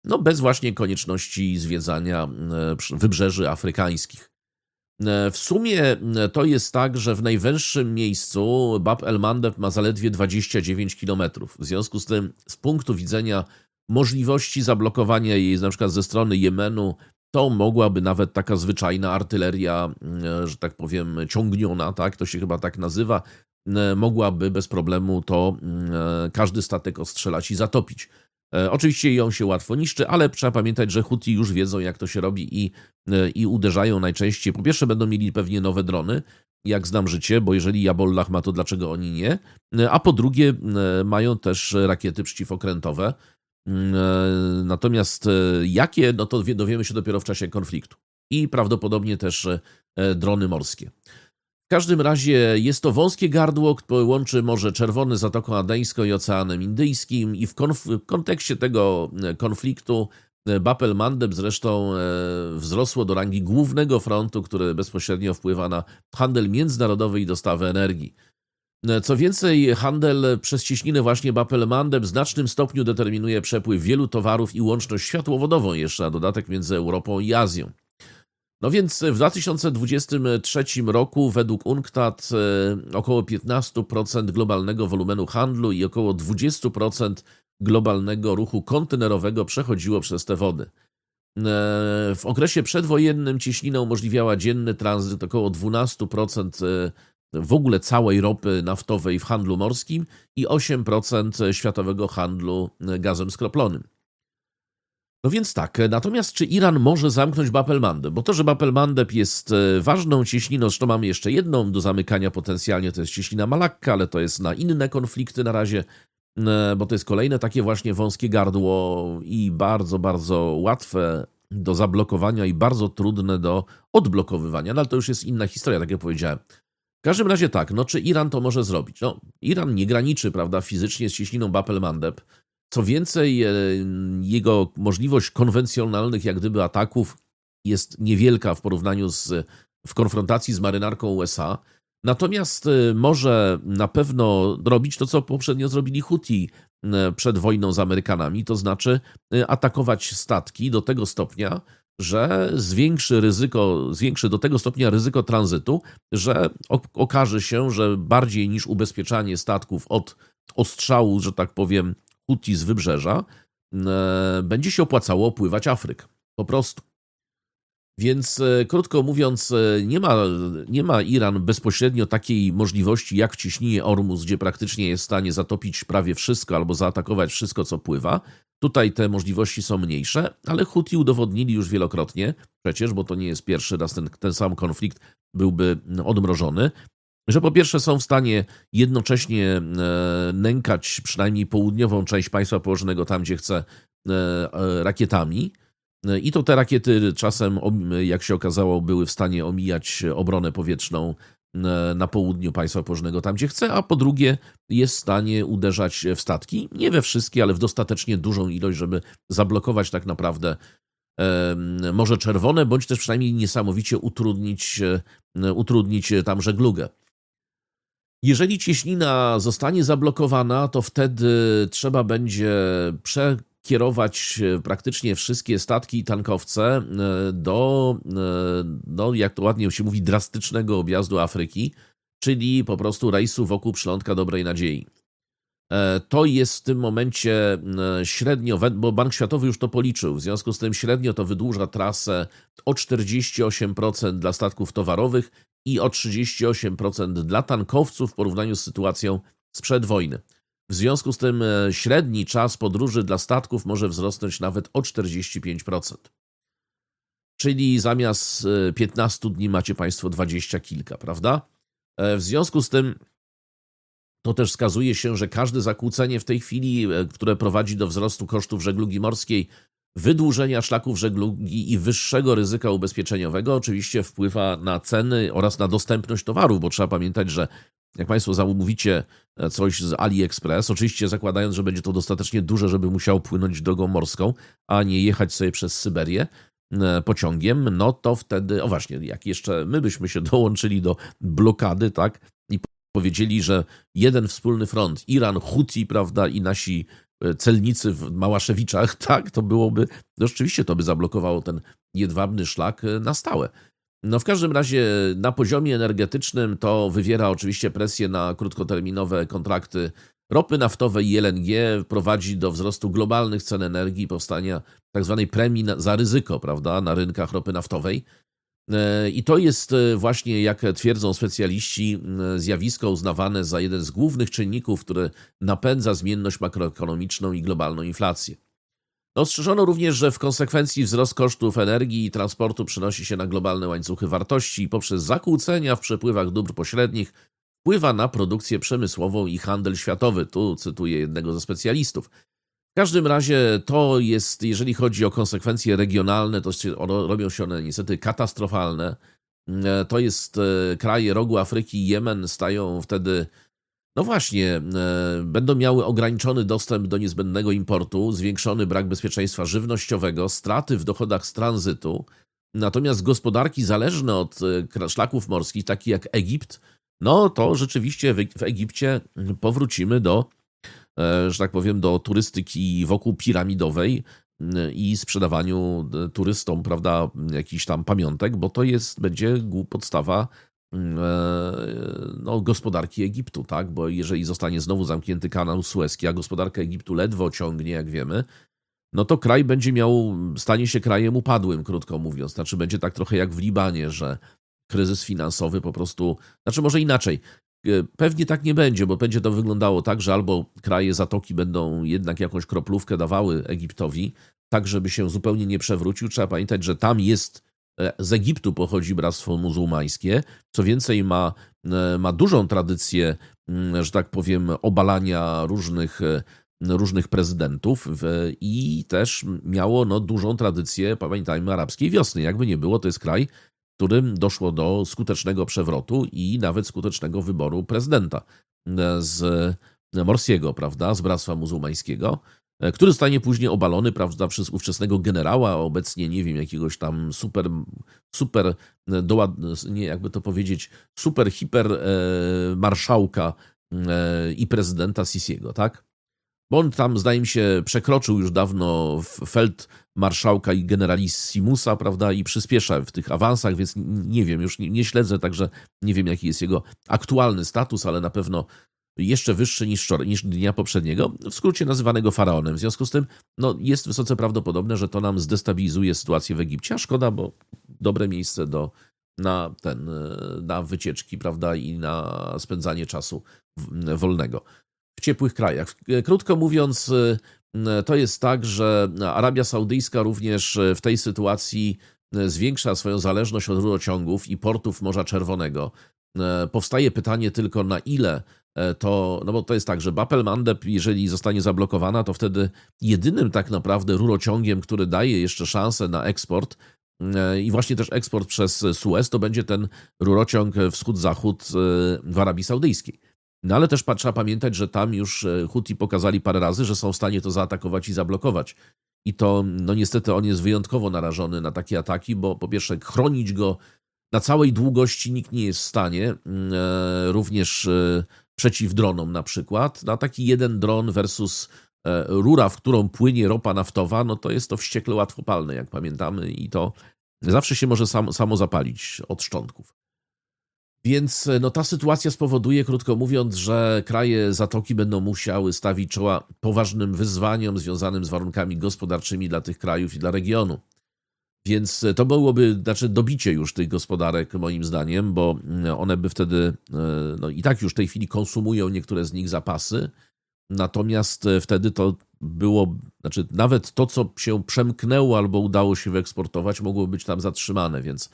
no bez właśnie konieczności zwiedzania wybrzeży afrykańskich. W sumie to jest tak, że w najwęższym miejscu Bab el-Mandeb ma zaledwie dwadzieścia dziewięć kilometrów. W związku z tym, z punktu widzenia możliwości zablokowania jej na przykład ze strony Jemenu, to mogłaby nawet taka zwyczajna artyleria, że tak powiem, ciągniona, tak, to się chyba tak nazywa, mogłaby bez problemu to każdy statek ostrzelać i zatopić. Oczywiście ją się łatwo niszczy, ale trzeba pamiętać, że Huti już wiedzą, jak to się robi i, i uderzają najczęściej. Po pierwsze będą mieli pewnie nowe drony, jak znam życie, bo jeżeli Jabollah ma, to dlaczego oni nie? A po drugie mają też rakiety przeciwokrętowe. Natomiast jakie, no to dowiemy się dopiero w czasie konfliktu. I prawdopodobnie też drony morskie. W każdym razie jest to wąskie gardło, które łączy Morze Czerwone z Zatoką Adeńską i Oceanem Indyjskim i w, konf- w kontekście tego konfliktu Bab el-Mandeb zresztą wzrosło do rangi głównego frontu, który bezpośrednio wpływa na handel międzynarodowy i dostawę energii. Co więcej, handel przez cieśninę właśnie Bab el-Mandeb w znacznym stopniu determinuje przepływ wielu towarów i łączność światłowodową jeszcze na dodatek między Europą i Azją. No więc w dwa tysiące dwudziestym trzecim roku według UNCTAD około piętnaście procent globalnego wolumenu handlu i około dwadzieścia procent globalnego ruchu kontenerowego przechodziło przez te wody. W okresie przedwojennym cieśnina umożliwiała dzienny tranzyt około dwanaście procent w ogóle całej ropy naftowej w handlu morskim i osiem procent światowego handlu gazem skroplonym. No więc tak, natomiast czy Iran może zamknąć Bab el-Mandeb? Bo to, że Bab el-Mandeb jest ważną cieśniną, zresztą mamy jeszcze jedną do zamykania potencjalnie, to jest cieśnina Malakka, ale to jest na inne konflikty na razie, bo to jest kolejne takie właśnie wąskie gardło i bardzo, bardzo łatwe do zablokowania i bardzo trudne do odblokowywania, no ale to już jest inna historia, tak jak powiedziałem. W każdym razie tak, no czy Iran to może zrobić? No, Iran nie graniczy, prawda, fizycznie z cieśniną Bab el-Mandeb. Co więcej, jego możliwość konwencjonalnych jak gdyby ataków jest niewielka w porównaniu z, w konfrontacji z marynarką U S A. Natomiast może na pewno robić to, co poprzednio zrobili Huti przed wojną z Amerykanami, to znaczy atakować statki do tego stopnia, że zwiększy ryzyko, zwiększy do tego stopnia ryzyko tranzytu, że okaże się, że bardziej niż ubezpieczanie statków od ostrzału, że tak powiem, Huti z wybrzeża, będzie się opłacało opływać Afrykę. Po prostu. Więc krótko mówiąc, nie ma, nie ma Iran bezpośrednio takiej możliwości jak w cieśninie Ormus, gdzie praktycznie jest w stanie zatopić prawie wszystko albo zaatakować wszystko, co pływa. Tutaj te możliwości są mniejsze, ale Huti udowodnili już wielokrotnie, przecież, bo to nie jest pierwszy raz ten, ten sam konflikt byłby odmrożony, że po pierwsze są w stanie jednocześnie nękać przynajmniej południową część państwa położonego tam, gdzie chce, rakietami. I to te rakiety czasem, jak się okazało, były w stanie omijać obronę powietrzną na południu państwa położonego tam, gdzie chce, a po drugie jest w stanie uderzać w statki, nie we wszystkie, ale w dostatecznie dużą ilość, żeby zablokować tak naprawdę Morze Czerwone, bądź też przynajmniej niesamowicie utrudnić, utrudnić tam żeglugę. Jeżeli cieśnina zostanie zablokowana, to wtedy trzeba będzie przekierować praktycznie wszystkie statki i tankowce do, no jak to ładnie się mówi, drastycznego objazdu Afryki, czyli po prostu rejsu wokół przylądka Dobrej Nadziei. To jest w tym momencie średnio, bo Bank Światowy już to policzył, w związku z tym średnio to wydłuża trasę o czterdzieści osiem procent dla statków towarowych i o trzydzieści osiem procent dla tankowców w porównaniu z sytuacją sprzed wojny. W związku z tym średni czas podróży dla statków może wzrosnąć nawet o czterdzieści pięć procent. Czyli zamiast piętnastu dni macie Państwo dwadzieścia kilka, prawda? W związku z tym to też wskazuje się, że każde zakłócenie w tej chwili, które prowadzi do wzrostu kosztów żeglugi morskiej, wydłużenia szlaków żeglugi i wyższego ryzyka ubezpieczeniowego oczywiście wpływa na ceny oraz na dostępność towarów, bo trzeba pamiętać, że jak Państwo zamówicie coś z AliExpress, oczywiście zakładając, że będzie to dostatecznie duże, żeby musiało płynąć drogą morską, a nie jechać sobie przez Syberię pociągiem, no to wtedy, o właśnie, jak jeszcze my byśmy się dołączyli do blokady, tak, i powiedzieli, że jeden wspólny front, Iran, Huti, prawda, i nasi celnicy w Małaszewiczach, tak, to byłoby, no rzeczywiście to by zablokowało ten jedwabny szlak na stałe. No w każdym razie na poziomie energetycznym to wywiera oczywiście presję na krótkoterminowe kontrakty ropy naftowej i L N G, prowadzi do wzrostu globalnych cen energii, powstania tak zwanej premii za ryzyko, prawda, na rynkach ropy naftowej. I to jest właśnie, jak twierdzą specjaliści, zjawisko uznawane za jeden z głównych czynników, który napędza zmienność makroekonomiczną i globalną inflację. Ostrzeżono również, że w konsekwencji wzrost kosztów energii i transportu przenosi się na globalne łańcuchy wartości i poprzez zakłócenia w przepływach dóbr pośrednich wpływa na produkcję przemysłową i handel światowy. Tu cytuję jednego ze specjalistów. W każdym razie to jest, jeżeli chodzi o konsekwencje regionalne, to robią się one niestety katastrofalne. To jest kraje rogu Afryki i Jemen stają wtedy, no właśnie, będą miały ograniczony dostęp do niezbędnego importu, zwiększony brak bezpieczeństwa żywnościowego, straty w dochodach z tranzytu. Natomiast gospodarki zależne od szlaków morskich, takie jak Egipt, no to rzeczywiście w Egipcie powrócimy do, że tak powiem, do turystyki wokół piramidowej i sprzedawaniu turystom, prawda, jakichś tam pamiątek, bo to jest, będzie podstawa no, gospodarki Egiptu, tak, bo jeżeli zostanie znowu zamknięty kanał Suezki, a gospodarka Egiptu ledwo ciągnie, jak wiemy, no to kraj będzie miał, stanie się krajem upadłym, krótko mówiąc, znaczy będzie tak trochę jak w Libanie, że kryzys finansowy po prostu, znaczy może inaczej, pewnie tak nie będzie, bo będzie to wyglądało tak, że albo kraje Zatoki będą jednak jakąś kroplówkę dawały Egiptowi, tak żeby się zupełnie nie przewrócił. Trzeba pamiętać, że tam jest, z Egiptu pochodzi Bractwo Muzułmańskie, co więcej ma, ma dużą tradycję, że tak powiem, obalania różnych, różnych prezydentów i też miało no, dużą tradycję, pamiętajmy, arabskiej wiosny. Jakby nie było, to jest kraj, w którym doszło do skutecznego przewrotu i nawet skutecznego wyboru prezydenta z Morsiego, prawda, z Bractwa Muzułmańskiego, który zostanie później obalony, prawda, przez ówczesnego generała, obecnie nie wiem, jakiegoś tam super, super, doład, nie, jakby to powiedzieć, super, hiper e, marszałka e, i prezydenta Sisiego, tak? Bo on tam, zdaje mi się, przekroczył już dawno feldmarszałka i generalissimusa, prawda, i przyspiesza w tych awansach, więc nie wiem, już nie, nie śledzę, także nie wiem, jaki jest jego aktualny status, ale na pewno jeszcze wyższy niż, niż dnia poprzedniego, w skrócie nazywanego faraonem. W związku z tym no, jest wysoce prawdopodobne, że to nam zdestabilizuje sytuację w Egipcie, a szkoda, bo dobre miejsce do, na, ten, na wycieczki, prawda, i na spędzanie czasu wolnego w ciepłych krajach. Krótko mówiąc, to jest tak, że Arabia Saudyjska również w tej sytuacji zwiększa swoją zależność od rurociągów i portów Morza Czerwonego. Powstaje pytanie tylko, na ile to, no bo to jest tak, że Bab el-Mandeb, jeżeli zostanie zablokowana, to wtedy jedynym tak naprawdę rurociągiem, który daje jeszcze szansę na eksport i właśnie też eksport przez Suez, to będzie ten rurociąg wschód-zachód w Arabii Saudyjskiej. No ale też trzeba pamiętać, że tam już Huti pokazali parę razy, że są w stanie to zaatakować i zablokować. I to, no niestety on jest wyjątkowo narażony na takie ataki, bo po pierwsze chronić go na całej długości nikt nie jest w stanie, również przeciw dronom na przykład. Na taki jeden dron versus rura, w którą płynie ropa naftowa, no to jest to wściekle łatwopalne, jak pamiętamy, i to zawsze się może sam, samo zapalić od szczątków. Więc no, ta sytuacja spowoduje, krótko mówiąc, że kraje Zatoki będą musiały stawić czoła poważnym wyzwaniom związanym z warunkami gospodarczymi dla tych krajów i dla regionu. Więc to byłoby, znaczy dobicie już tych gospodarek, moim zdaniem, bo one by wtedy, no i tak już w tej chwili konsumują niektóre z nich zapasy, natomiast wtedy to było, znaczy nawet to, co się przemknęło albo udało się wyeksportować, mogło być tam zatrzymane, więc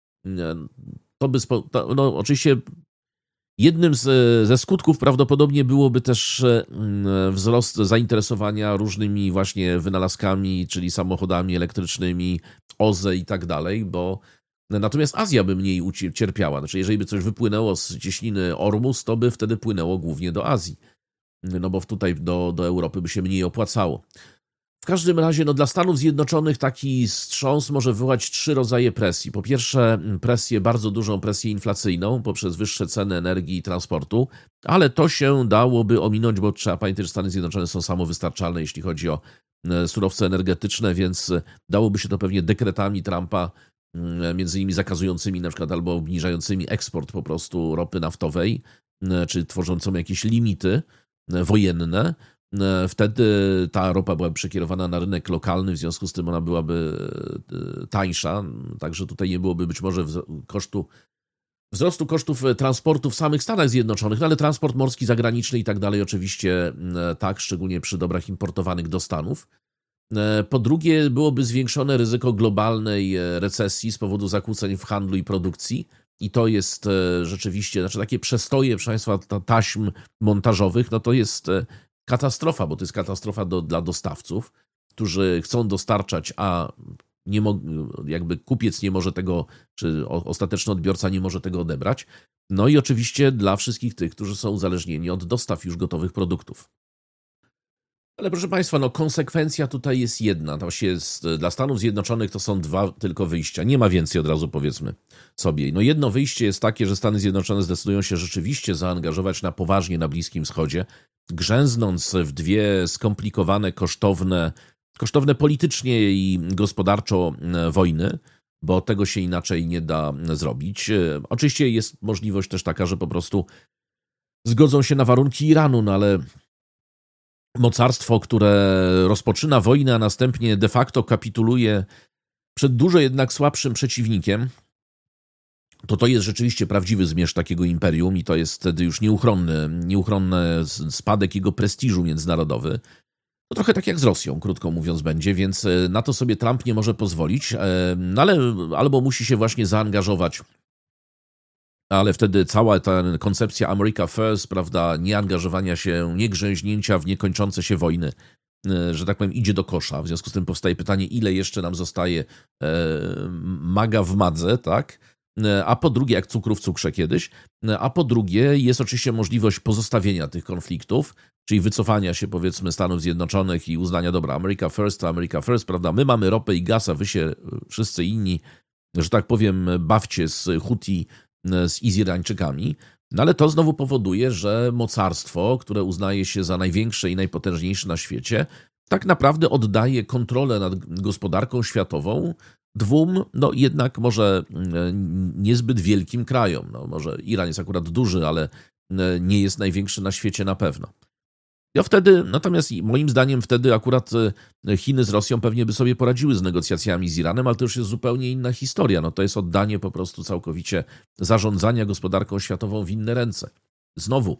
to by, spo, to, no oczywiście jednym z, ze skutków prawdopodobnie byłoby też wzrost zainteresowania różnymi właśnie wynalazkami, czyli samochodami elektrycznymi, O Z E i tak dalej, bo natomiast Azja by mniej ucierpiała. Znaczy, jeżeli by coś wypłynęło z cieśniny Ormus, to by wtedy płynęło głównie do Azji, no bo tutaj do, do Europy by się mniej opłacało. W każdym razie no, dla Stanów Zjednoczonych taki wstrząs może wywołać trzy rodzaje presji. Po pierwsze presję, bardzo dużą presję inflacyjną poprzez wyższe ceny energii i transportu, ale to się dałoby ominąć, bo trzeba pamiętać, że Stany Zjednoczone są samowystarczalne, jeśli chodzi o surowce energetyczne, więc dałoby się to pewnie dekretami Trumpa, między innymi zakazującymi na przykład albo obniżającymi eksport po prostu ropy naftowej, czy tworzącymi jakieś limity wojenne. Wtedy ta ropa byłaby przekierowana na rynek lokalny, w związku z tym ona byłaby tańsza, także tutaj nie byłoby być może kosztu, wzrostu kosztów transportu w samych Stanach Zjednoczonych, no ale transport morski, zagraniczny i tak dalej oczywiście tak, szczególnie przy dobrach importowanych do Stanów. Po drugie, byłoby zwiększone ryzyko globalnej recesji z powodu zakłóceń w handlu i produkcji. I to jest rzeczywiście, znaczy takie przestoje, proszę Państwa, taśm montażowych, no to jest katastrofa, bo to jest katastrofa do, dla dostawców, którzy chcą dostarczać, a nie mo- jakby kupiec nie może tego, czy ostateczny odbiorca nie może tego odebrać. No i oczywiście dla wszystkich tych, którzy są uzależnieni od dostaw już gotowych produktów. Ale proszę Państwa, no konsekwencja tutaj jest jedna. To się jest, dla Stanów Zjednoczonych to są dwa tylko wyjścia. Nie ma więcej, od razu powiedzmy sobie. No jedno wyjście jest takie, że Stany Zjednoczone zdecydują się rzeczywiście zaangażować na poważnie na Bliskim Wschodzie, grzęznąc w dwie skomplikowane, kosztowne, kosztowne politycznie i gospodarczo wojny, bo tego się inaczej nie da zrobić. Oczywiście jest możliwość też taka, że po prostu zgodzą się na warunki Iranu, no ale mocarstwo, które rozpoczyna wojnę, a następnie de facto kapituluje przed dużo jednak słabszym przeciwnikiem, to to jest rzeczywiście prawdziwy zmierzch takiego imperium i to jest wtedy już nieuchronny, nieuchronny spadek jego prestiżu międzynarodowy. To trochę tak jak z Rosją, krótko mówiąc będzie, więc na to sobie Trump nie może pozwolić, no ale albo musi się właśnie zaangażować, ale wtedy cała ta koncepcja America First, prawda, nieangażowania się, niegrzęźnięcia w niekończące się wojny, że tak powiem, idzie do kosza. W związku z tym powstaje pytanie, ile jeszcze nam zostaje maga w madze, tak? A po drugie, jak cukru w cukrze kiedyś, a po drugie jest oczywiście możliwość pozostawienia tych konfliktów, czyli wycofania się powiedzmy Stanów Zjednoczonych i uznania, dobra, America First to America First, prawda, my mamy ropę i gaz, a wy się wszyscy inni, że tak powiem, bawcie z Huti z, i z Irańczykami. No ale to znowu powoduje, że mocarstwo, które uznaje się za największe i najpotężniejsze na świecie, tak naprawdę oddaje kontrolę nad gospodarką światową dwóm, no jednak może niezbyt wielkim krajom. No, może Iran jest akurat duży, ale nie jest największy na świecie na pewno. Ja wtedy, natomiast moim zdaniem wtedy akurat Chiny z Rosją pewnie by sobie poradziły z negocjacjami z Iranem, ale to już jest zupełnie inna historia. No to jest oddanie po prostu całkowicie zarządzania gospodarką światową w inne ręce. Znowu,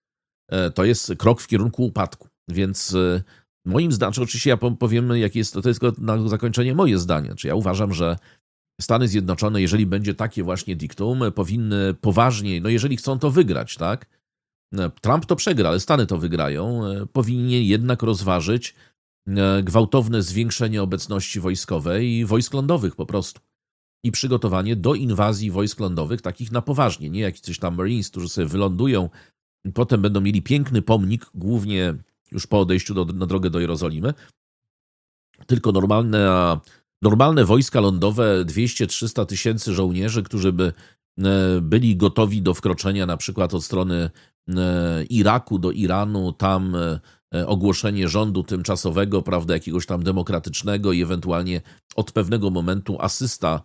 to jest krok w kierunku upadku, więc moim zdaniem, oczywiście ja powiem, jakie jest, to jest tylko na zakończenie moje zdanie, czy ja uważam, że Stany Zjednoczone, jeżeli będzie takie właśnie diktum, powinny poważnie, no jeżeli chcą to wygrać, tak? Trump to przegra, ale Stany to wygrają, powinien jednak rozważyć gwałtowne zwiększenie obecności wojskowej, wojsk lądowych po prostu. I przygotowanie do inwazji wojsk lądowych, takich na poważnie, nie jakiś tam Marines, którzy sobie wylądują i potem będą mieli piękny pomnik, głównie już po odejściu do, na drogę do Jerozolimy, tylko normalne, normalne wojska lądowe, dwieście trzysta tysięcy żołnierzy, którzy by byli gotowi do wkroczenia na przykład od strony Iraku do Iranu, tam ogłoszenie rządu tymczasowego, prawda, jakiegoś tam demokratycznego i ewentualnie od pewnego momentu asysta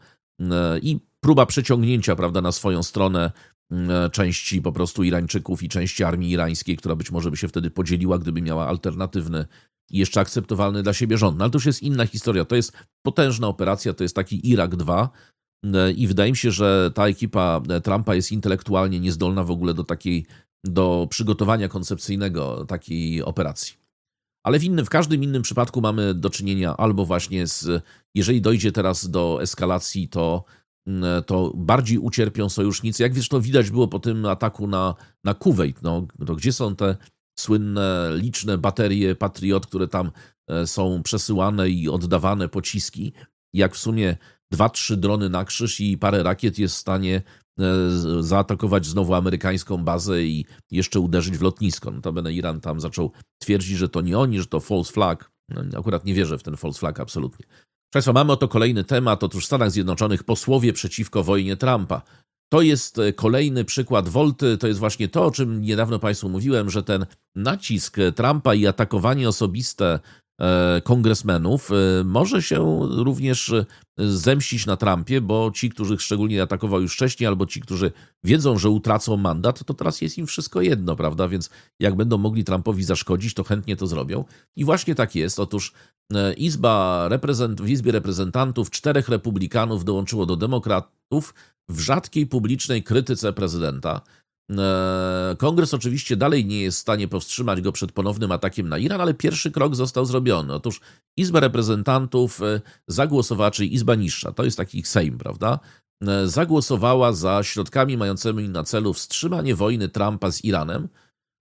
i próba przeciągnięcia, prawda, na swoją stronę części po prostu Irańczyków i części armii irańskiej, która być może by się wtedy podzieliła, gdyby miała alternatywny i jeszcze akceptowalny dla siebie rząd. No ale to już jest inna historia. To jest potężna operacja, to jest taki Irak dwa i wydaje mi się, że ta ekipa Trumpa jest intelektualnie niezdolna w ogóle do takiej, do przygotowania koncepcyjnego takiej operacji. Ale w innym, w każdym innym przypadku mamy do czynienia albo właśnie z, jeżeli dojdzie teraz do eskalacji, to, to bardziej ucierpią sojusznicy. Jak wiesz, to widać było po tym ataku na, na Kuwejt. No, to gdzie są te słynne, liczne baterie Patriot, które tam są przesyłane i oddawane pociski? Jak w sumie dwa, trzy drony na krzyż i parę rakiet jest w stanie zaatakować znowu amerykańską bazę i jeszcze uderzyć w lotnisko. Notabene Iran tam zaczął twierdzić, że to nie oni, że to false flag, No, akurat nie wierzę w ten false flag absolutnie. Proszę Państwa, mamy oto kolejny temat. Otóż w Stanach Zjednoczonych posłowie przeciwko wojnie Trumpa. To jest kolejny przykład wolty. To jest właśnie to, o czym niedawno Państwu mówiłem, że ten nacisk Trumpa i atakowanie osobiste kongresmenów może się również zemścić na Trumpie, bo ci, których szczególnie atakował już wcześniej, albo ci, którzy wiedzą, że utracą mandat, to teraz jest im wszystko jedno, prawda? Więc jak będą mogli Trumpowi zaszkodzić, to chętnie to zrobią. I właśnie tak jest. Otóż Izba reprezent- w Izbie Reprezentantów czterech republikanów dołączyło do demokratów w rzadkiej publicznej krytyce prezydenta. Kongres oczywiście dalej nie jest w stanie powstrzymać go przed ponownym atakiem na Iran, ale pierwszy krok został zrobiony. Otóż Izba Reprezentantów zagłosowała, czyli Izba Niższa, to jest taki ich Sejm, prawda, zagłosowała za środkami mającymi na celu wstrzymanie wojny Trumpa z Iranem.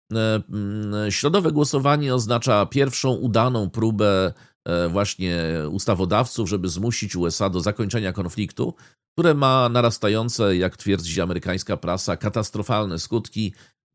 Środowe głosowanie oznacza pierwszą udaną próbę właśnie ustawodawców, żeby zmusić U S A do zakończenia konfliktu, które ma narastające, jak twierdzi amerykańska prasa, katastrofalne skutki,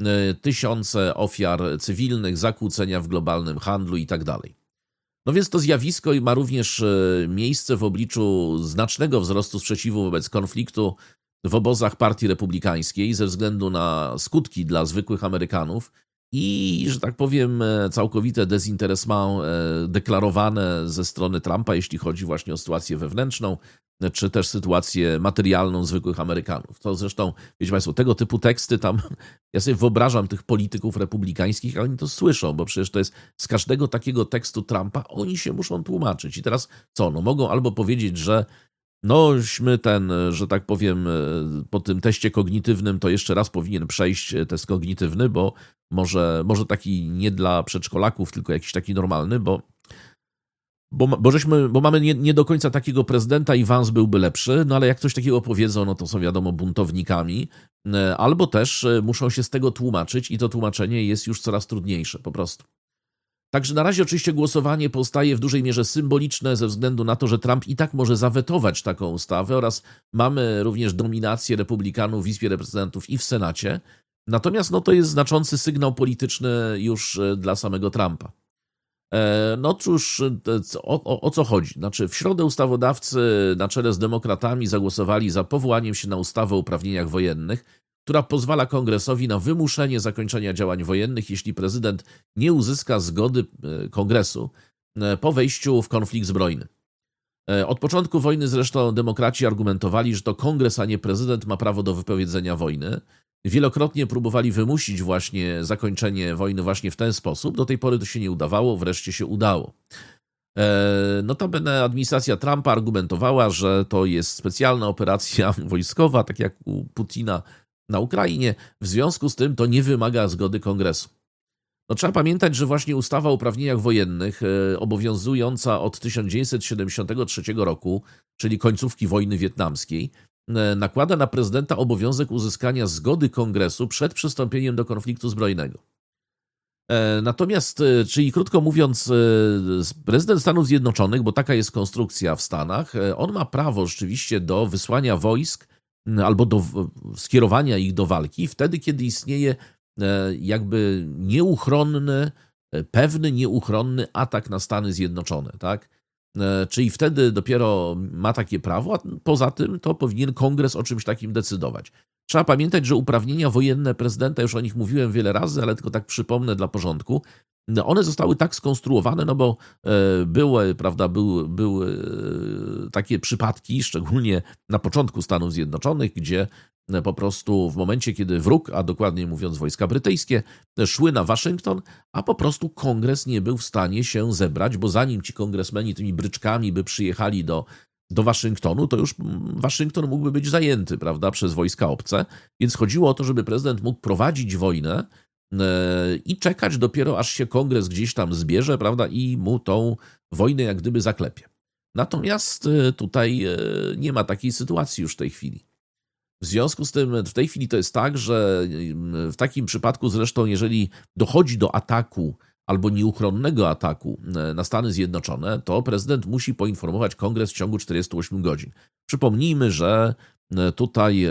tysiące ofiar cywilnych, zakłócenia w globalnym handlu itd. No więc to zjawisko ma również miejsce w obliczu znacznego wzrostu sprzeciwu wobec konfliktu w obozach partii republikańskiej ze względu na skutki dla zwykłych Amerykanów i, że tak powiem, całkowite dezinteresment deklarowane ze strony Trumpa, jeśli chodzi właśnie o sytuację wewnętrzną, czy też sytuację materialną zwykłych Amerykanów. To zresztą, wiecie Państwo, tego typu teksty tam, ja sobie wyobrażam tych polityków republikańskich, ale oni to słyszą, bo przecież to jest z każdego takiego tekstu Trumpa, oni się muszą tłumaczyć. I teraz co? No mogą albo powiedzieć, że nośmy ten, że tak powiem, po tym teście kognitywnym to jeszcze raz powinien przejść test kognitywny, bo może, może taki nie dla przedszkolaków, tylko jakiś taki normalny, bo Bo, bo, żeśmy, bo mamy nie, nie do końca takiego prezydenta i Vance byłby lepszy, no ale jak coś takiego powiedzą, no to są wiadomo buntownikami, albo też muszą się z tego tłumaczyć i to tłumaczenie jest już coraz trudniejsze po prostu. Także na razie oczywiście głosowanie pozostaje w dużej mierze symboliczne ze względu na to, że Trump i tak może zawetować taką ustawę oraz mamy również dominację republikanów w Izbie Reprezentantów i w Senacie. Natomiast no, to jest znaczący sygnał polityczny już dla samego Trumpa. No cóż, o, o, o co chodzi? Znaczy, w środę ustawodawcy na czele z demokratami zagłosowali za powołaniem się na ustawę o uprawnieniach wojennych, która pozwala kongresowi na wymuszenie zakończenia działań wojennych, jeśli prezydent nie uzyska zgody kongresu po wejściu w konflikt zbrojny. Od początku wojny zresztą demokraci argumentowali, że to kongres, a nie prezydent ma prawo do wypowiedzenia wojny. Wielokrotnie próbowali wymusić właśnie zakończenie wojny właśnie w ten sposób. Do tej pory to się nie udawało, wreszcie się udało. Notabene administracja Trumpa argumentowała, że to jest specjalna operacja wojskowa, tak jak u Putina na Ukrainie. W związku z tym to nie wymaga zgody kongresu. No, trzeba pamiętać, że właśnie ustawa o uprawnieniach wojennych obowiązująca od tysiąc dziewięćset siedemdziesiątego trzeciego roku, czyli końcówki wojny wietnamskiej, nakłada na prezydenta obowiązek uzyskania zgody kongresu przed przystąpieniem do konfliktu zbrojnego. Natomiast, czyli krótko mówiąc, prezydent Stanów Zjednoczonych, bo taka jest konstrukcja w Stanach, on ma prawo rzeczywiście do wysłania wojsk albo do skierowania ich do walki wtedy, kiedy istnieje jakby nieuchronny, pewny nieuchronny atak na Stany Zjednoczone, tak? Czyli wtedy dopiero ma takie prawo, a poza tym to powinien kongres o czymś takim decydować. Trzeba pamiętać, że uprawnienia wojenne prezydenta, już o nich mówiłem wiele razy, ale tylko tak przypomnę dla porządku, one zostały tak skonstruowane, no bo były, prawda, były, były takie przypadki, szczególnie na początku Stanów Zjednoczonych, gdzie po prostu w momencie, kiedy wróg, a dokładnie mówiąc wojska brytyjskie, szły na Waszyngton, a po prostu kongres nie był w stanie się zebrać, bo zanim ci kongresmeni tymi bryczkami by przyjechali do, do Waszyngtonu, to już Waszyngton mógłby być zajęty, prawda, przez wojska obce, więc chodziło o to, żeby prezydent mógł prowadzić wojnę i czekać dopiero, aż się kongres gdzieś tam zbierze, prawda, i mu tą wojnę jak gdyby zaklepie. Natomiast tutaj nie ma takiej sytuacji już w tej chwili. W związku z tym w tej chwili to jest tak, że w takim przypadku zresztą, jeżeli dochodzi do ataku albo nieuchronnego ataku na Stany Zjednoczone, to prezydent musi poinformować kongres w ciągu czterdziestu ośmiu godzin. Przypomnijmy, że Tutaj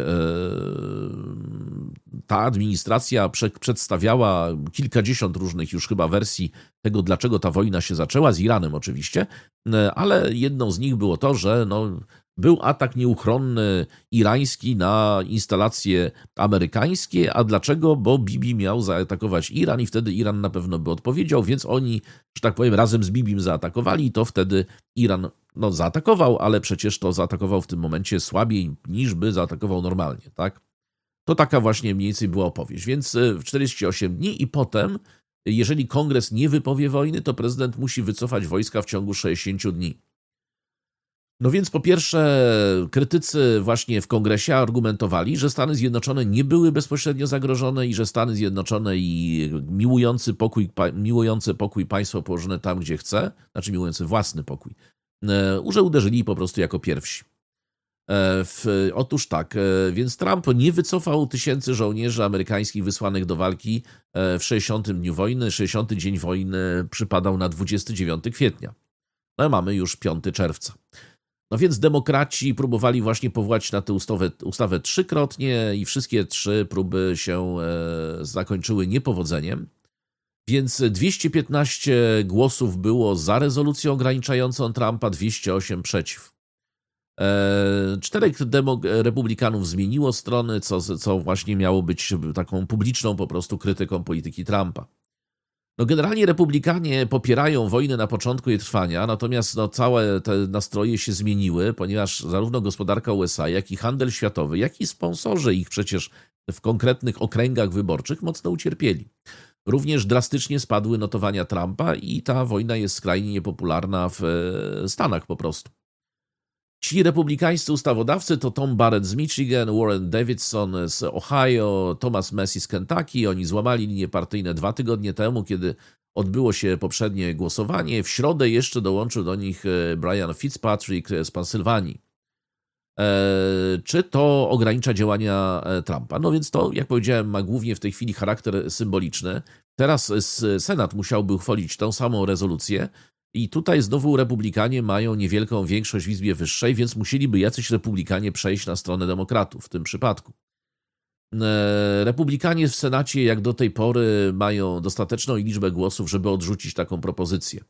ta administracja przedstawiała kilkadziesiąt różnych już chyba wersji tego, dlaczego ta wojna się zaczęła, z Iranem oczywiście, ale jedną z nich było to, że no, był atak nieuchronny irański na instalacje amerykańskie. A dlaczego? Bo Bibi miał zaatakować Iran i wtedy Iran na pewno by odpowiedział, więc oni, że tak powiem, razem z Bibim zaatakowali i to wtedy Iran no, zaatakował, ale przecież to zaatakował w tym momencie słabiej niż by zaatakował normalnie, tak? To taka właśnie mniej więcej była opowieść. Więc w czterdzieści osiem dni i potem, jeżeli kongres nie wypowie wojny, to prezydent musi wycofać wojska w ciągu sześćdziesięciu dni. No więc po pierwsze krytycy właśnie w kongresie argumentowali, że Stany Zjednoczone nie były bezpośrednio zagrożone i że Stany Zjednoczone i miłujący pokój, miłujące pokój państwo położone tam, gdzie chce, znaczy miłujący własny pokój, że uderzyli po prostu jako pierwsi. W, otóż tak, więc Trump nie wycofał tysięcy żołnierzy amerykańskich wysłanych do walki w sześćdziesiątym dniu wojny. sześćdziesiąty dzień wojny przypadał na dwudziestego dziewiątego kwietnia. No mamy już piątego czerwca. No więc demokraci próbowali właśnie powołać na tę ustawę, ustawę trzykrotnie i wszystkie trzy próby się zakończyły niepowodzeniem. Więc dwieście piętnaście głosów było za rezolucją ograniczającą Trumpa, dwieście osiem przeciw. Czterech republikanów zmieniło strony, co, co właśnie miało być taką publiczną po prostu krytyką polityki Trumpa. No generalnie republikanie popierają wojnę na początku jej trwania, natomiast no całe te nastroje się zmieniły, ponieważ zarówno gospodarka U S A, jak i handel światowy, jak i sponsorzy ich przecież w konkretnych okręgach wyborczych mocno ucierpieli. Również drastycznie spadły notowania Trumpa i ta wojna jest skrajnie niepopularna w Stanach po prostu. Ci republikańscy ustawodawcy to Tom Barrett z Michigan, Warren Davidson z Ohio, Thomas Massie z Kentucky. Oni złamali linie partyjne dwa tygodnie temu, kiedy odbyło się poprzednie głosowanie. W środę jeszcze dołączył do nich Brian Fitzpatrick z Pensylwanii. Czy to ogranicza działania Trumpa? No więc to, jak powiedziałem, ma głównie w tej chwili charakter symboliczny. Teraz Senat musiałby uchwalić tą samą rezolucję i tutaj znowu republikanie mają niewielką większość w Izbie Wyższej, więc musieliby jacyś republikanie przejść na stronę demokratów w tym przypadku. Republikanie w Senacie jak do tej pory mają dostateczną liczbę głosów, żeby odrzucić taką propozycję.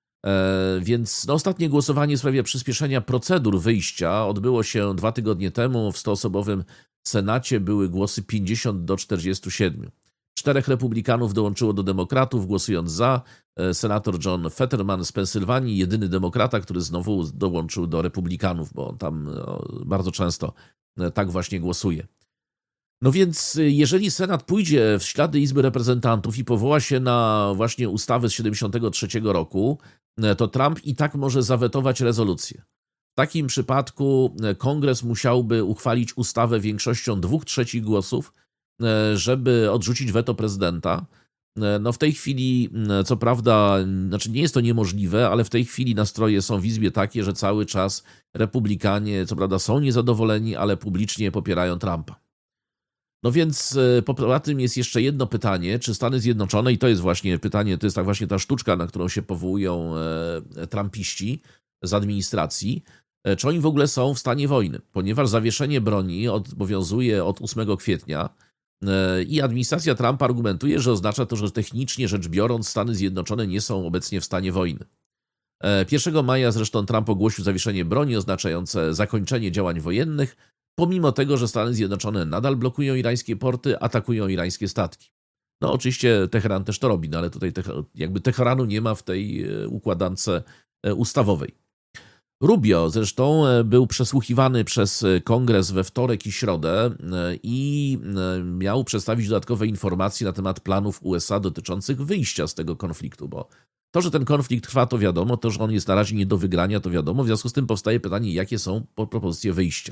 Więc no, ostatnie głosowanie w sprawie przyspieszenia procedur wyjścia odbyło się dwa tygodnie temu. W stoosobowym Senacie były głosy pięćdziesiąt do czterdziestu siedmiu. Czterech republikanów dołączyło do demokratów, głosując za. Senator John Fetterman z Pensylwanii, jedyny demokrata, który znowu dołączył do republikanów, bo on tam no, bardzo często tak właśnie głosuje. No więc jeżeli Senat pójdzie w ślady Izby Reprezentantów i powoła się na właśnie ustawę z siedemdziesiątego trzeciego roku, to Trump i tak może zawetować rezolucję. W takim przypadku Kongres musiałby uchwalić ustawę większością dwóch trzecich głosów, żeby odrzucić weto prezydenta. No w tej chwili, co prawda, znaczy nie jest to niemożliwe, ale w tej chwili nastroje są w Izbie takie, że cały czas republikanie, co prawda, są niezadowoleni, ale publicznie popierają Trumpa. No więc poza tym jest jeszcze jedno pytanie, czy Stany Zjednoczone, i to jest właśnie pytanie, to jest tak właśnie ta sztuczka, na którą się powołują trumpiści z administracji, czy oni w ogóle są w stanie wojny, ponieważ zawieszenie broni obowiązuje od ósmego kwietnia i administracja Trumpa argumentuje, że oznacza to, że technicznie rzecz biorąc Stany Zjednoczone nie są obecnie w stanie wojny. pierwszego maja zresztą Trump ogłosił zawieszenie broni oznaczające zakończenie działań wojennych, pomimo tego, że Stany Zjednoczone nadal blokują irańskie porty, atakują irańskie statki. No oczywiście Teheran też to robi, no ale tutaj jakby Teheranu nie ma w tej układance ustawowej. Rubio zresztą był przesłuchiwany przez Kongres we wtorek i środę i miał przedstawić dodatkowe informacje na temat planów U S A dotyczących wyjścia z tego konfliktu, bo to, że ten konflikt trwa, to wiadomo, to, że on jest na razie nie do wygrania, to wiadomo, w związku z tym powstaje pytanie, jakie są propozycje wyjścia.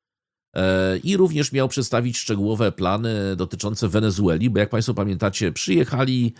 I również miał przedstawić szczegółowe plany dotyczące Wenezueli, bo jak Państwo pamiętacie, przyjechali,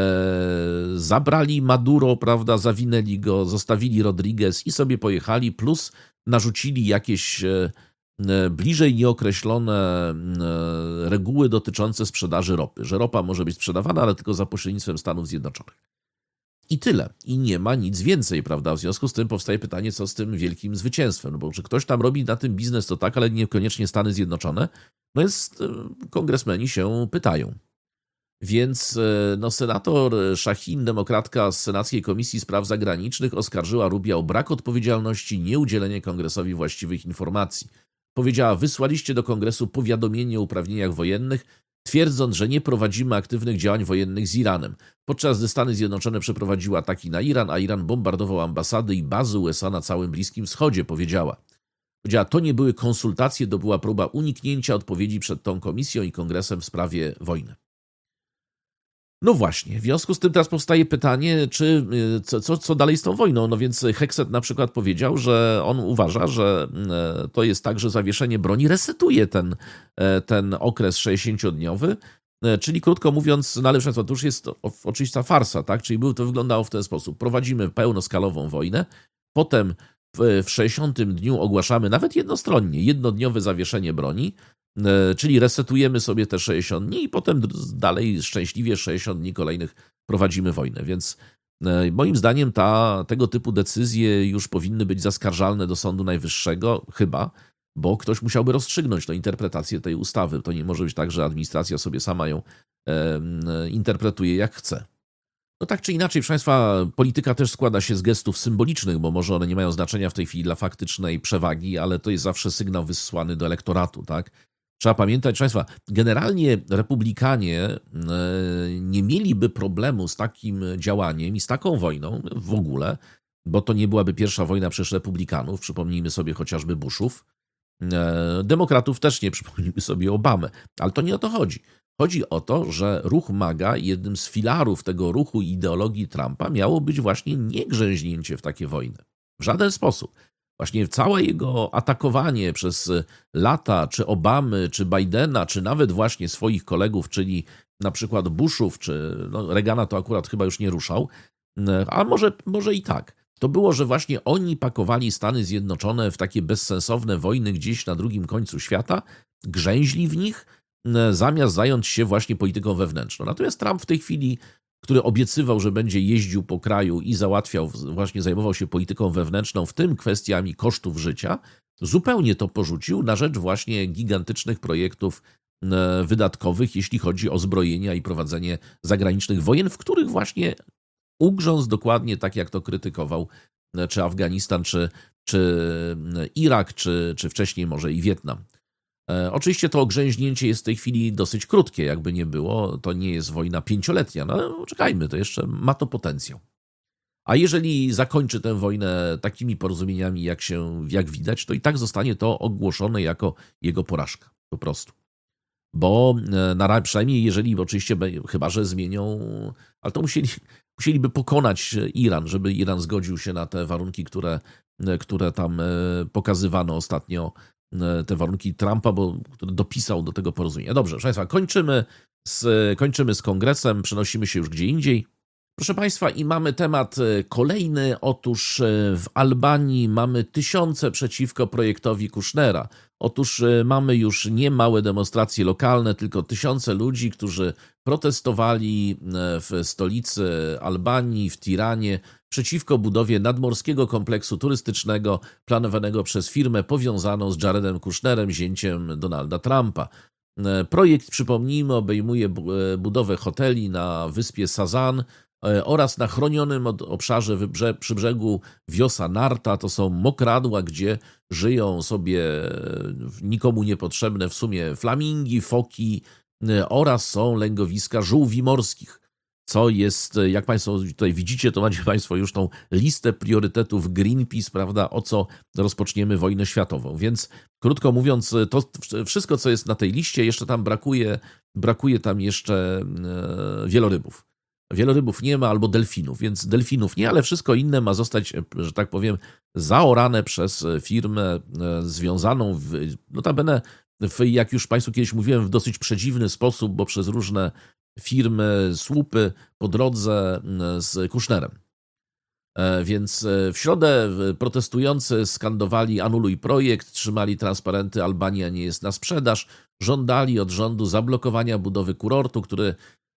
zabrali Maduro, prawda, zawinęli go, zostawili Rodriguez i sobie pojechali, plus narzucili jakieś bliżej nieokreślone reguły dotyczące sprzedaży ropy, że ropa może być sprzedawana, ale tylko za pośrednictwem Stanów Zjednoczonych. I tyle. I nie ma nic więcej, prawda? W związku z tym powstaje pytanie, co z tym wielkim zwycięstwem. No bo czy ktoś tam robi na tym biznes, to tak, ale niekoniecznie Stany Zjednoczone. No jest, kongresmeni się pytają. Więc no, senator Shaheen, demokratka z Senackiej Komisji Spraw Zagranicznych, oskarżyła Rubia o brak odpowiedzialności, nieudzielenie Kongresowi właściwych informacji. Powiedziała, wysłaliście do Kongresu powiadomienie o uprawnieniach wojennych, twierdząc, że nie prowadzimy aktywnych działań wojennych z Iranem. Podczas gdy Stany Zjednoczone przeprowadziły ataki na Iran, a Iran bombardował ambasady i bazy U S A na całym Bliskim Wschodzie, powiedziała. Powiedziała, to nie były konsultacje, to była próba uniknięcia odpowiedzi przed tą komisją i kongresem w sprawie wojny. No właśnie, w związku z tym teraz powstaje pytanie, czy co, co, co dalej z tą wojną? No więc Hexet na przykład powiedział, że on uważa, że to jest tak, że zawieszenie broni resetuje ten, ten okres sześćdziesięciodniowy, czyli krótko mówiąc, no ale to już jest oczywista farsa, tak? Czyli było to wyglądało w ten sposób. Prowadzimy pełnoskalową wojnę, potem w sześćdziesiątym dniu ogłaszamy nawet jednostronnie jednodniowe zawieszenie broni, czyli resetujemy sobie te sześćdziesiąt dni i potem dalej szczęśliwie sześćdziesiąt dni kolejnych prowadzimy wojnę. Więc moim zdaniem ta, tego typu decyzje już powinny być zaskarżalne do Sądu Najwyższego, chyba, bo ktoś musiałby rozstrzygnąć tę interpretację tej ustawy. To nie może być tak, że administracja sobie sama ją e, interpretuje jak chce. No tak czy inaczej, proszę Państwa, polityka też składa się z gestów symbolicznych, bo może one nie mają znaczenia w tej chwili dla faktycznej przewagi, ale to jest zawsze sygnał wysłany do elektoratu, tak? Trzeba pamiętać, proszę Państwa, generalnie republikanie nie mieliby problemu z takim działaniem i z taką wojną w ogóle, bo to nie byłaby pierwsza wojna przez republikanów, przypomnijmy sobie chociażby Bushów. Demokratów też nie, przypomnijmy sobie Obamę, ale to nie o to chodzi. Chodzi o to, że ruch MAGA, jednym z filarów tego ruchu i ideologii Trumpa miało być właśnie nie grzęźnięcie w takie wojny. W żaden sposób. Właśnie całe jego atakowanie przez lata, czy Obamy, czy Bidena, czy nawet właśnie swoich kolegów, czyli na przykład Bushów, czy no Reagana to akurat chyba już nie ruszał, a może, może i tak. To było, że właśnie oni pakowali Stany Zjednoczone w takie bezsensowne wojny gdzieś na drugim końcu świata, grzęźli w nich, zamiast zająć się właśnie polityką wewnętrzną. Natomiast Trump w tej chwili, który obiecywał, że będzie jeździł po kraju i załatwiał, właśnie zajmował się polityką wewnętrzną, w tym kwestiami kosztów życia, zupełnie to porzucił na rzecz właśnie gigantycznych projektów wydatkowych, jeśli chodzi o zbrojenia i prowadzenie zagranicznych wojen, w których właśnie ugrzązł dokładnie tak, jak to krytykował czy Afganistan, czy, czy Irak, czy, czy wcześniej może i Wietnam. Oczywiście to ogrzęźnięcie jest w tej chwili dosyć krótkie, jakby nie było. To nie jest wojna pięcioletnia, no ale czekajmy, to jeszcze ma to potencjał. A jeżeli zakończy tę wojnę takimi porozumieniami, jak się, jak widać, to i tak zostanie to ogłoszone jako jego porażka, po prostu. Bo na, przynajmniej jeżeli oczywiście, chyba że zmienią, ale to musieli, musieliby pokonać Iran, żeby Iran zgodził się na te warunki, które, które tam pokazywano ostatnio, te warunki Trumpa, bo który dopisał do tego porozumienia. Dobrze, proszę Państwa, kończymy z, kończymy z kongresem, przenosimy się już gdzie indziej. Proszę Państwa, i mamy temat kolejny. Otóż w Albanii mamy tysiące przeciwko projektowi Kushnera. Otóż mamy już nie małe demonstracje lokalne, tylko tysiące ludzi, którzy protestowali w stolicy Albanii, w Tiranie, przeciwko budowie nadmorskiego kompleksu turystycznego planowanego przez firmę powiązaną z Jaredem Kushnerem, zięciem Donalda Trumpa. Projekt, przypomnijmy, obejmuje budowę hoteli na wyspie Sazan oraz na chronionym obszarze przy brzegu Wiosa Narta. To są mokradła, gdzie żyją sobie nikomu niepotrzebne w sumie flamingi, foki oraz są lęgowiska żółwi morskich. Co jest, jak Państwo tutaj widzicie, to macie Państwo już tą listę priorytetów Greenpeace, prawda, o co rozpoczniemy wojnę światową. Więc krótko mówiąc, to wszystko, co jest na tej liście, jeszcze tam brakuje, brakuje tam jeszcze wielorybów. Wielorybów nie ma, albo delfinów, więc delfinów nie, ale wszystko inne ma zostać, że tak powiem, zaorane przez firmę związaną, w, notabene, w, jak już Państwu kiedyś mówiłem, w dosyć przedziwny sposób, bo przez różne firmy, słupy po drodze z Kushnerem. Więc w środę protestujący skandowali anuluj projekt, trzymali transparenty Albania nie jest na sprzedaż, żądali od rządu zablokowania budowy kurortu, który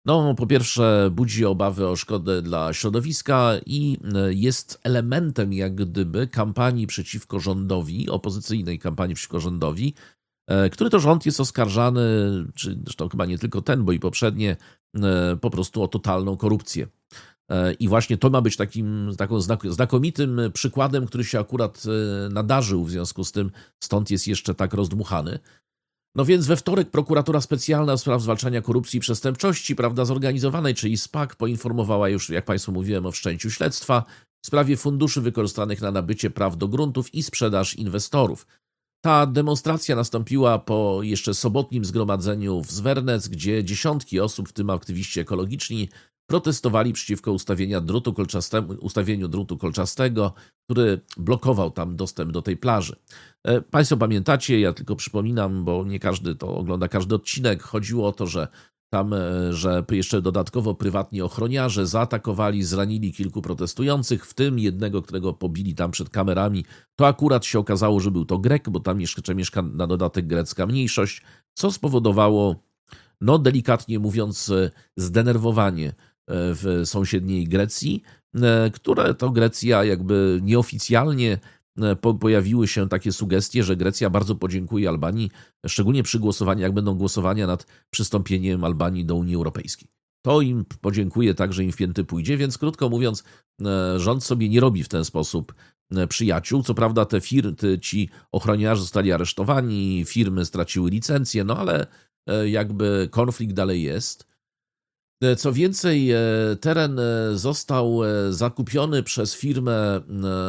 No, po pierwsze, budzi obawy o szkodę dla środowiska i e, jest elementem jak gdyby kampanii przeciwko rządowi, opozycyjnej kampanii przeciwko rządowi, e, który to rząd jest oskarżany, czy zresztą chyba nie tylko ten, bo i poprzednie, e, po prostu o totalną korupcję. E, I właśnie to ma być takim taką znak- znakomitym przykładem, który się akurat e, nadarzył, w związku z tym stąd jest jeszcze tak rozdmuchany. No więc we wtorek prokuratura specjalna do spraw zwalczania korupcji i przestępczości, prawda, zorganizowanej, czyli SPAK, poinformowała już, jak Państwu mówiłem, o wszczęciu śledztwa w sprawie funduszy wykorzystanych na nabycie praw do gruntów i sprzedaż inwestorów. Ta demonstracja nastąpiła po jeszcze sobotnim zgromadzeniu w Zwernec, gdzie dziesiątki osób, w tym aktywiści ekologiczni, protestowali przeciwko ustawienia drutu kolczastemu, ustawieniu drutu kolczastego, który blokował tam dostęp do tej plaży. E, Państwo pamiętacie, ja tylko przypominam, bo nie każdy to ogląda każdy odcinek, chodziło o to, że tam, e, że jeszcze dodatkowo prywatni ochroniarze zaatakowali, zranili kilku protestujących, w tym jednego, którego pobili tam przed kamerami. To akurat się okazało, że był to Grek, bo tam jeszcze mieszka na dodatek grecka mniejszość, co spowodowało, no delikatnie mówiąc, e, zdenerwowanie e, w sąsiedniej Grecji, e, które to Grecja jakby nieoficjalnie e, po, pojawiły się takie sugestie, że Grecja bardzo podziękuje Albanii, szczególnie przy głosowaniu, jak będą głosowania nad przystąpieniem Albanii do Unii Europejskiej. To im podziękuję tak, że im w pięty pójdzie, więc krótko mówiąc, e, rząd sobie nie robi w ten sposób e, przyjaciół. Co prawda te firmy, ci ochroniarze zostali aresztowani, firmy straciły licencję, no ale e, jakby konflikt dalej jest. E, Co więcej, e, teren e, został e, zakupiony przez firmę, e,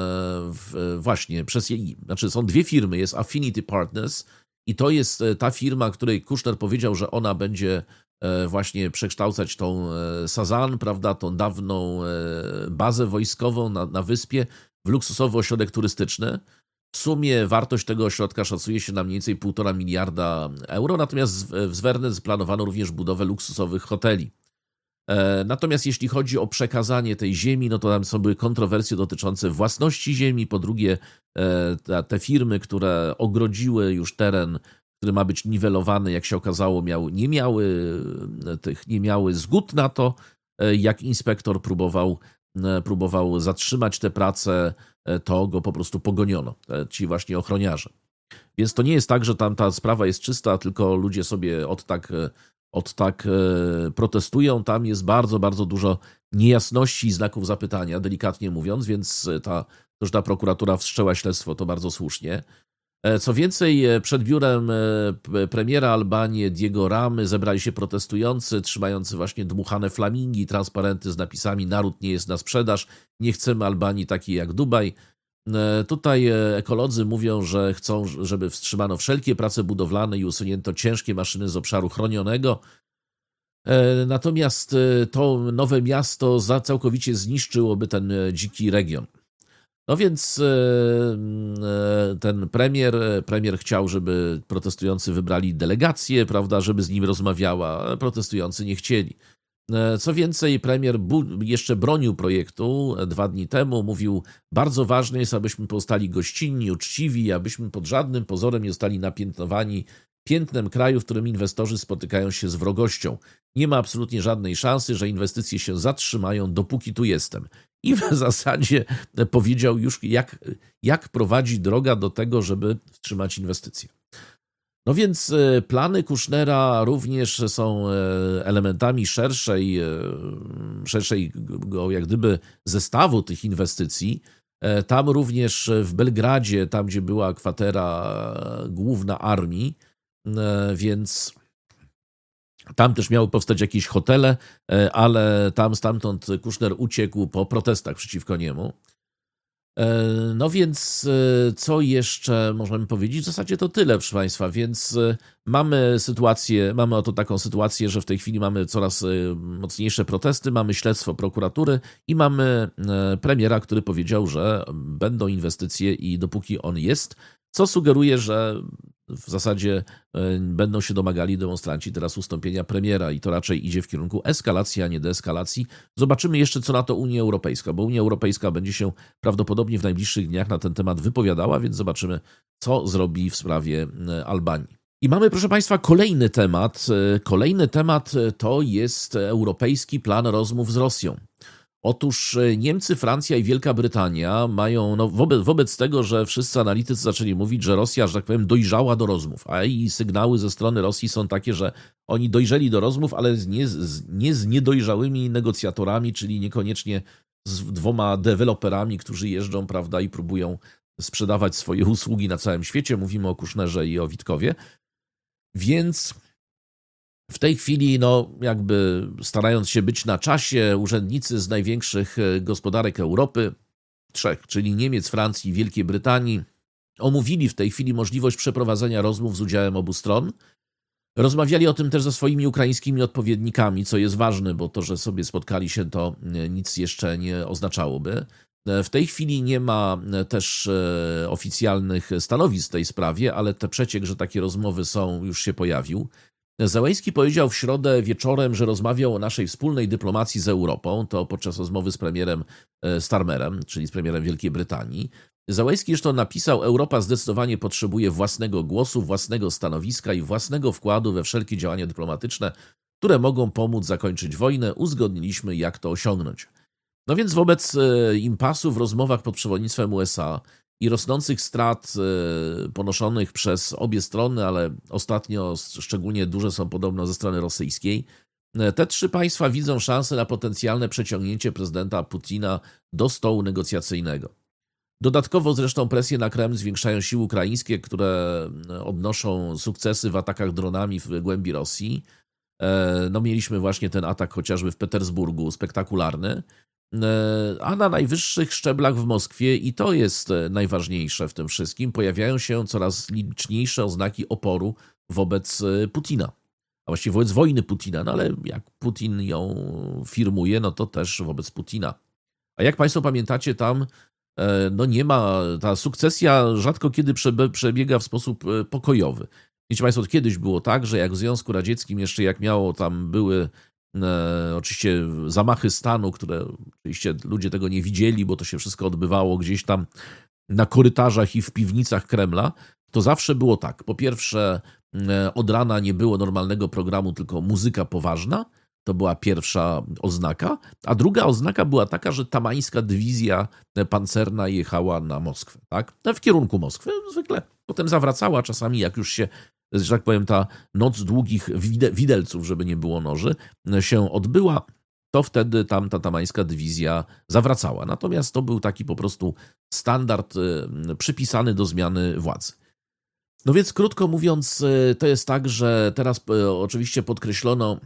w- właśnie, przez jej, znaczy są dwie firmy, jest Affinity Partners i to jest e, ta firma, której Kushner powiedział, że ona będzie e, właśnie przekształcać tą e, Sazan, prawda, tą dawną e, bazę wojskową na, na wyspie w luksusowy ośrodek turystyczny. W sumie wartość tego ośrodka szacuje się na mniej więcej półtora miliarda euro, natomiast w w Zwernec planowano również budowę luksusowych hoteli. E, Natomiast jeśli chodzi o przekazanie tej ziemi, no to tam są były kontrowersje dotyczące własności ziemi. Po drugie, e, te, te firmy, które ogrodziły już teren, który ma być niwelowany, jak się okazało, miały, nie, miały, e, tych, nie miały zgód na to. E, Jak inspektor próbował, e, próbował zatrzymać te prace, e, to go po prostu pogoniono, e, ci właśnie ochroniarze. Więc to nie jest tak, że tam ta sprawa jest czysta, tylko ludzie sobie od tak, e, od tak e, protestują. Tam jest bardzo, bardzo dużo niejasności i znaków zapytania, delikatnie mówiąc, więc ta, to, że ta prokuratura wszczęła śledztwo, to bardzo słusznie. E, Co więcej, e, przed biurem e, p- premiera Albanii Diego Ramy zebrali się protestujący, trzymający właśnie dmuchane flamingi, transparenty z napisami "Naród nie jest na sprzedaż, nie chcemy Albanii takiej jak Dubaj". E, Tutaj e, ekolodzy mówią, że chcą, żeby wstrzymano wszelkie prace budowlane i usunięto ciężkie maszyny z obszaru chronionego. E, Natomiast e, to nowe miasto za całkowicie zniszczyłoby ten e, dziki region. No więc e, mm, e, ten premier, e, premier chciał, żeby protestujący wybrali delegację, prawda, żeby z nim rozmawiała, ale protestujący nie chcieli. E, Co więcej, premier bu- jeszcze bronił projektu e, dwa dni temu. Mówił, bardzo ważne jest, abyśmy pozostali gościnni, uczciwi, abyśmy pod żadnym pozorem nie zostali napiętnowani piętnem kraju, w którym inwestorzy spotykają się z wrogością. Nie ma absolutnie żadnej szansy, że inwestycje się zatrzymają, dopóki tu jestem. I w zasadzie powiedział już, jak, jak prowadzi droga do tego, żeby wstrzymać inwestycje. No więc e, plany Kushnera również są e, elementami szerszej, e, szerszego jak gdyby zestawu tych inwestycji. E, Tam również w Belgradzie, tam gdzie była kwatera główna armii, e, więc tam też miały powstać jakieś hotele, e, ale tam stamtąd Kushner uciekł po protestach przeciwko niemu. E, No więc e, co jeszcze możemy powiedzieć? W zasadzie to tyle, proszę Państwa, więc e, mamy sytuację, mamy oto taką sytuację, że w tej chwili mamy coraz e, mocniejsze protesty, mamy śledztwo prokuratury i mamy e, premiera, który powiedział, że będą inwestycje i dopóki on jest, co sugeruje, że w zasadzie e, będą się domagali demonstranci teraz ustąpienia premiera i to raczej idzie w kierunku eskalacji, a nie deeskalacji. Zobaczymy jeszcze, co na to Unia Europejska, bo Unia Europejska będzie się prawdopodobnie w najbliższych dniach na ten temat wypowiadała, więc zobaczymy, co zrobi w sprawie e, Albanii. I mamy, proszę Państwa, kolejny temat. Kolejny temat to jest europejski plan rozmów z Rosją. Otóż Niemcy, Francja i Wielka Brytania mają, no wobec, wobec tego, że wszyscy analitycy zaczęli mówić, że Rosja, że tak powiem, dojrzała do rozmów, a i sygnały ze strony Rosji są takie, że oni dojrzeli do rozmów, ale z nie, z, nie z niedojrzałymi negocjatorami, czyli niekoniecznie z dwoma deweloperami, którzy jeżdżą, prawda, i próbują sprzedawać swoje usługi na całym świecie. Mówimy o Kushnerze i o Witkowie. Więc w tej chwili, no jakby starając się być na czasie, urzędnicy z największych gospodarek Europy, trzech, czyli Niemiec, Francji i Wielkiej Brytanii, omówili w tej chwili możliwość przeprowadzenia rozmów z udziałem obu stron. Rozmawiali o tym też ze swoimi ukraińskimi odpowiednikami, co jest ważne, bo to, że sobie spotkali się, to nic jeszcze nie oznaczałoby. W tej chwili nie ma też oficjalnych stanowisk w tej sprawie, ale te przeciek, że takie rozmowy są, już się pojawił. Zełenski powiedział w środę wieczorem, że rozmawiał o naszej wspólnej dyplomacji z Europą, to podczas rozmowy z premierem Starmerem, czyli z premierem Wielkiej Brytanii. Zełenski zresztą napisał: Europa zdecydowanie potrzebuje własnego głosu, własnego stanowiska i własnego wkładu we wszelkie działania dyplomatyczne, które mogą pomóc zakończyć wojnę. Uzgodniliśmy, jak to osiągnąć. No więc wobec impasu w rozmowach pod przewodnictwem U S A i rosnących strat ponoszonych przez obie strony, ale ostatnio szczególnie duże są podobno ze strony rosyjskiej, te trzy państwa widzą szansę na potencjalne przeciągnięcie prezydenta Putina do stołu negocjacyjnego. Dodatkowo zresztą presję na Kreml zwiększają siły ukraińskie, które odnoszą sukcesy w atakach dronami w głębi Rosji. No mieliśmy właśnie ten atak chociażby w Petersburgu, spektakularny. A na najwyższych szczeblach w Moskwie, i to jest najważniejsze w tym wszystkim, pojawiają się coraz liczniejsze oznaki oporu wobec Putina. A właściwie wobec wojny Putina, no ale jak Putin ją firmuje, no to też wobec Putina. A jak Państwo pamiętacie, tam no nie ma, ta sukcesja rzadko kiedy przebiega w sposób pokojowy. Wiecie Państwo, kiedyś było tak, że jak w Związku Radzieckim jeszcze jak miało, tam były E, oczywiście zamachy stanu, które oczywiście ludzie tego nie widzieli, bo to się wszystko odbywało gdzieś tam na korytarzach i w piwnicach Kremla, to zawsze było tak. Po pierwsze, e, od rana nie było normalnego programu, tylko muzyka poważna. To była pierwsza oznaka. A druga oznaka była taka, że tamańska dywizja pancerna jechała na Moskwę, tak? W kierunku Moskwy zwykle. Potem zawracała czasami, jak już się, że tak powiem, ta noc długich widelców, żeby nie było noży, się odbyła, to wtedy tam ta tamańska dywizja zawracała. Natomiast to był taki po prostu standard przypisany do zmiany władzy. No więc krótko mówiąc, to jest tak, że teraz oczywiście podkreślono,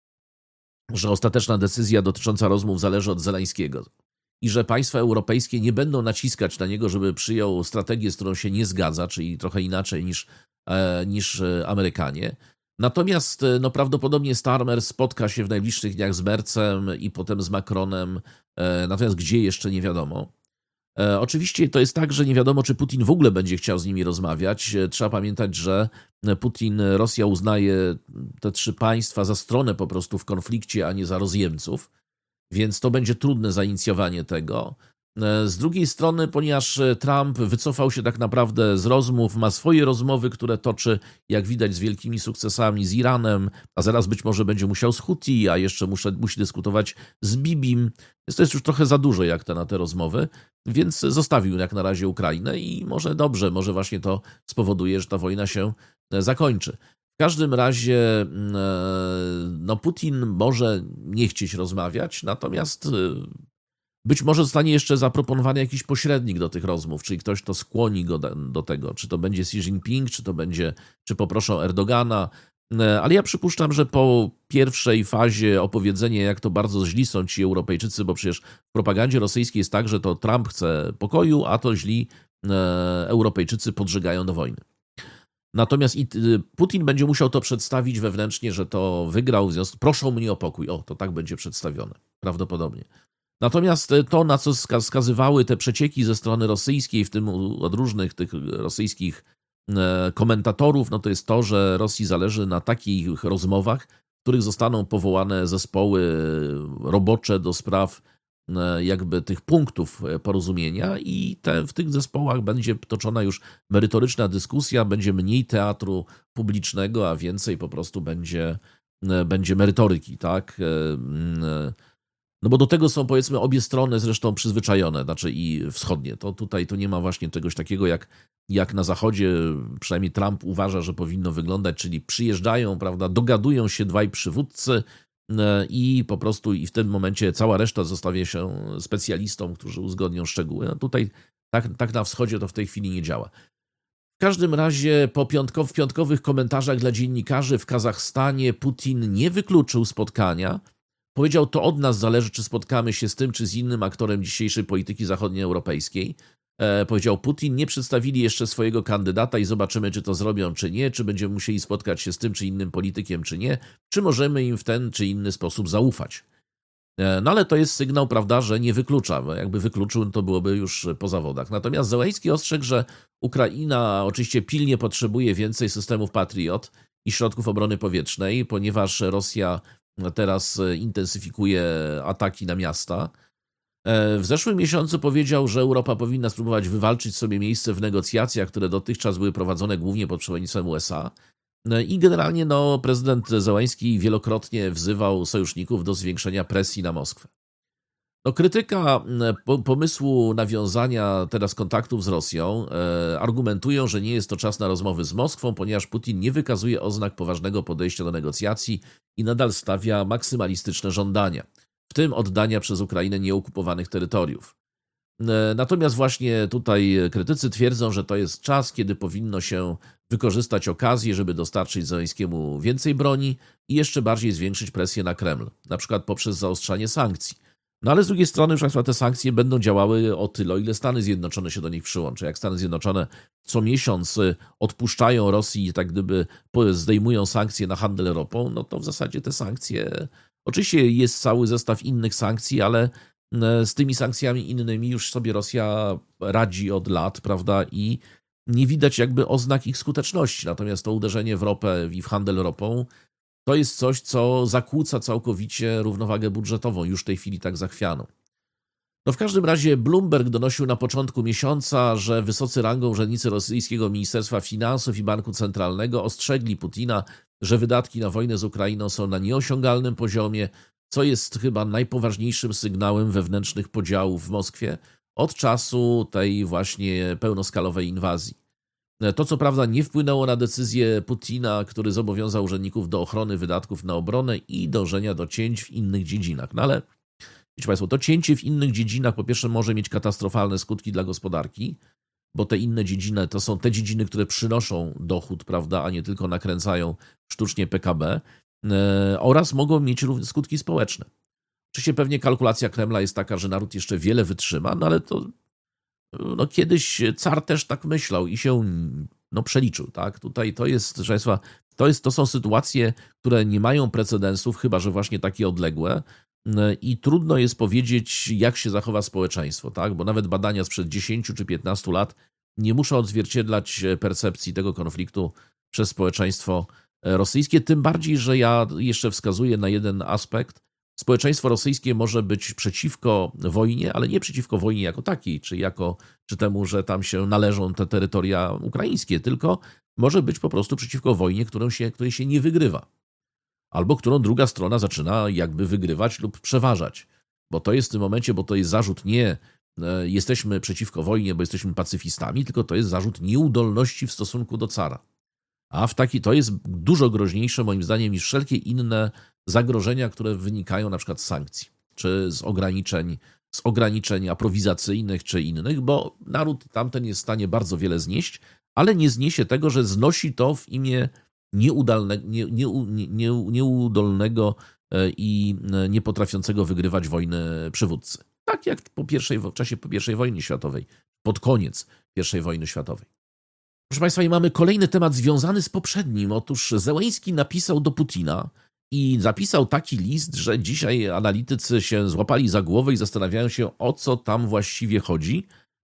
że ostateczna decyzja dotycząca rozmów zależy od Zeleńskiego i że państwa europejskie nie będą naciskać na niego, żeby przyjął strategię, z którą się nie zgadza, czyli trochę inaczej niż, niż Amerykanie. Natomiast no, prawdopodobnie Starmer spotka się w najbliższych dniach z Merzem i potem z Macronem, natomiast gdzie jeszcze nie wiadomo. Oczywiście to jest tak, że nie wiadomo, czy Putin w ogóle będzie chciał z nimi rozmawiać. Trzeba pamiętać, że Putin, Rosja uznaje te trzy państwa za stronę po prostu w konflikcie, a nie za rozjemców, więc to będzie trudne zainicjowanie tego. Z drugiej strony, ponieważ Trump wycofał się tak naprawdę z rozmów, ma swoje rozmowy, które toczy, jak widać, z wielkimi sukcesami z Iranem, a zaraz być może będzie musiał z Houthi, a jeszcze muszę, musi dyskutować z Bibim. Więc to jest już trochę za dużo jak te na te rozmowy, więc zostawił jak na razie Ukrainę i może dobrze, może właśnie to spowoduje, że ta wojna się zakończy. W każdym razie no, Putin może nie chcieć rozmawiać, natomiast być może zostanie jeszcze zaproponowany jakiś pośrednik do tych rozmów, czyli ktoś, kto skłoni go do tego, czy to będzie Xi Jinping, czy to będzie, czy poproszą Erdogana, ale ja przypuszczam, że po pierwszej fazie opowiedzenia, jak to bardzo źli są ci Europejczycy, bo przecież w propagandzie rosyjskiej jest tak, że to Trump chce pokoju, a to źli Europejczycy podżegają do wojny. Natomiast Putin będzie musiał to przedstawić wewnętrznie, że to wygrał, w związku proszą mnie o pokój. O, to tak będzie przedstawione, prawdopodobnie. Natomiast to, na co wskazywały te przecieki ze strony rosyjskiej, w tym od różnych tych rosyjskich komentatorów, no to jest to, że Rosji zależy na takich rozmowach, w których zostaną powołane zespoły robocze do spraw jakby tych punktów porozumienia i te, w tych zespołach będzie toczona już merytoryczna dyskusja, będzie mniej teatru publicznego, a więcej po prostu będzie, będzie merytoryki, tak? No bo do tego są, powiedzmy, obie strony zresztą przyzwyczajone, znaczy i wschodnie. To tutaj to nie ma właśnie czegoś takiego jak, jak na Zachodzie, przynajmniej Trump uważa, że powinno wyglądać, czyli przyjeżdżają, prawda, dogadują się dwaj przywódcy i po prostu i w tym momencie cała reszta zostawia się specjalistom, którzy uzgodnią szczegóły. No tutaj tak, tak na wschodzie to w tej chwili nie działa. W każdym razie po piątko, w piątkowych komentarzach dla dziennikarzy w Kazachstanie Putin nie wykluczył spotkania. Powiedział, to od nas zależy, czy spotkamy się z tym, czy z innym aktorem dzisiejszej polityki zachodnioeuropejskiej. E, powiedział Putin, nie przedstawili jeszcze swojego kandydata i zobaczymy, czy to zrobią, czy nie, czy będziemy musieli spotkać się z tym, czy innym politykiem, czy nie, czy możemy im w ten, czy inny sposób zaufać. E, no ale to jest sygnał, prawda, że nie wyklucza. Bo jakby wykluczył, to byłoby już po zawodach. Natomiast Zełenski ostrzegł, że Ukraina oczywiście pilnie potrzebuje więcej systemów Patriot i środków obrony powietrznej, ponieważ Rosja teraz intensyfikuje ataki na miasta. W zeszłym miesiącu powiedział, że Europa powinna spróbować wywalczyć sobie miejsce w negocjacjach, które dotychczas były prowadzone głównie pod przewodnictwem U S A. I generalnie no, prezydent Zełenski wielokrotnie wzywał sojuszników do zwiększenia presji na Moskwę. No, krytyka pomysłu nawiązania teraz kontaktów z Rosją e, argumentują, że nie jest to czas na rozmowy z Moskwą, ponieważ Putin nie wykazuje oznak poważnego podejścia do negocjacji i nadal stawia maksymalistyczne żądania, w tym oddania przez Ukrainę nieokupowanych terytoriów. E, natomiast właśnie tutaj krytycy twierdzą, że to jest czas, kiedy powinno się wykorzystać okazję, żeby dostarczyć Zełenskiemu więcej broni i jeszcze bardziej zwiększyć presję na Kreml, na przykład poprzez zaostrzanie sankcji. No ale z drugiej strony, proszę Państwa, te sankcje będą działały o tyle, o ile Stany Zjednoczone się do nich przyłączą. Jak Stany Zjednoczone co miesiąc odpuszczają Rosji i tak gdyby zdejmują sankcje na handel ropą, no to w zasadzie te sankcje, oczywiście jest cały zestaw innych sankcji, ale z tymi sankcjami innymi już sobie Rosja radzi od lat, prawda, i nie widać jakby oznak ich skuteczności. Natomiast to uderzenie w ropę i w handel ropą to jest coś, co zakłóca całkowicie równowagę budżetową, już w tej chwili tak zachwianą. No w każdym razie Bloomberg donosił na początku miesiąca, że wysocy rangą urzędnicy rosyjskiego Ministerstwa Finansów i Banku Centralnego ostrzegli Putina, że wydatki na wojnę z Ukrainą są na nieosiągalnym poziomie, co jest chyba najpoważniejszym sygnałem wewnętrznych podziałów w Moskwie od czasu tej właśnie pełnoskalowej inwazji. To co prawda nie wpłynęło na decyzję Putina, który zobowiązał urzędników do ochrony wydatków na obronę i dążenia do cięć w innych dziedzinach. No ale, wiecie Państwo, to cięcie w innych dziedzinach po pierwsze może mieć katastrofalne skutki dla gospodarki, bo te inne dziedziny to są te dziedziny, które przynoszą dochód, prawda, a nie tylko nakręcają sztucznie P K B, e, oraz mogą mieć również skutki społeczne. Oczywiście pewnie kalkulacja Kremla jest taka, że naród jeszcze wiele wytrzyma, no ale to no kiedyś car też tak myślał i się no, przeliczył, tak? Tutaj to jest, proszę Państwa, to, jest, to są sytuacje, które nie mają precedensów, chyba że właśnie takie odległe i trudno jest powiedzieć, jak się zachowa społeczeństwo, tak? Bo nawet badania sprzed dziesięciu czy piętnastu lat nie muszą odzwierciedlać percepcji tego konfliktu przez społeczeństwo rosyjskie, tym bardziej, że ja jeszcze wskazuję na jeden aspekt. Społeczeństwo rosyjskie może być przeciwko wojnie, ale nie przeciwko wojnie jako takiej, czy, jako, czy temu, że tam się należą te terytoria ukraińskie, tylko może być po prostu przeciwko wojnie, którą się, której się nie wygrywa. Albo którą druga strona zaczyna jakby wygrywać lub przeważać. Bo to jest w tym momencie, bo to jest zarzut nie e, jesteśmy przeciwko wojnie, bo jesteśmy pacyfistami, tylko to jest zarzut nieudolności w stosunku do cara. A w taki, to jest dużo groźniejsze moim zdaniem niż wszelkie inne zagrożenia, które wynikają na przykład z sankcji, czy z ograniczeń, z ograniczeń aprowizacyjnych, czy innych, bo naród tamten jest w stanie bardzo wiele znieść, ale nie zniesie tego, że znosi to w imię nieudalne, nie, nie, nie, nieudolnego i niepotrafiącego wygrywać wojny przywódcy. Tak jak po pierwszej, w czasie po pierwszej wojny światowej, pod koniec pierwszej wojny światowej. Proszę Państwa, i mamy kolejny temat związany z poprzednim. Otóż Zełenski napisał do Putina i zapisał taki list, że dzisiaj analitycy się złapali za głowę i zastanawiają się, o co tam właściwie chodzi.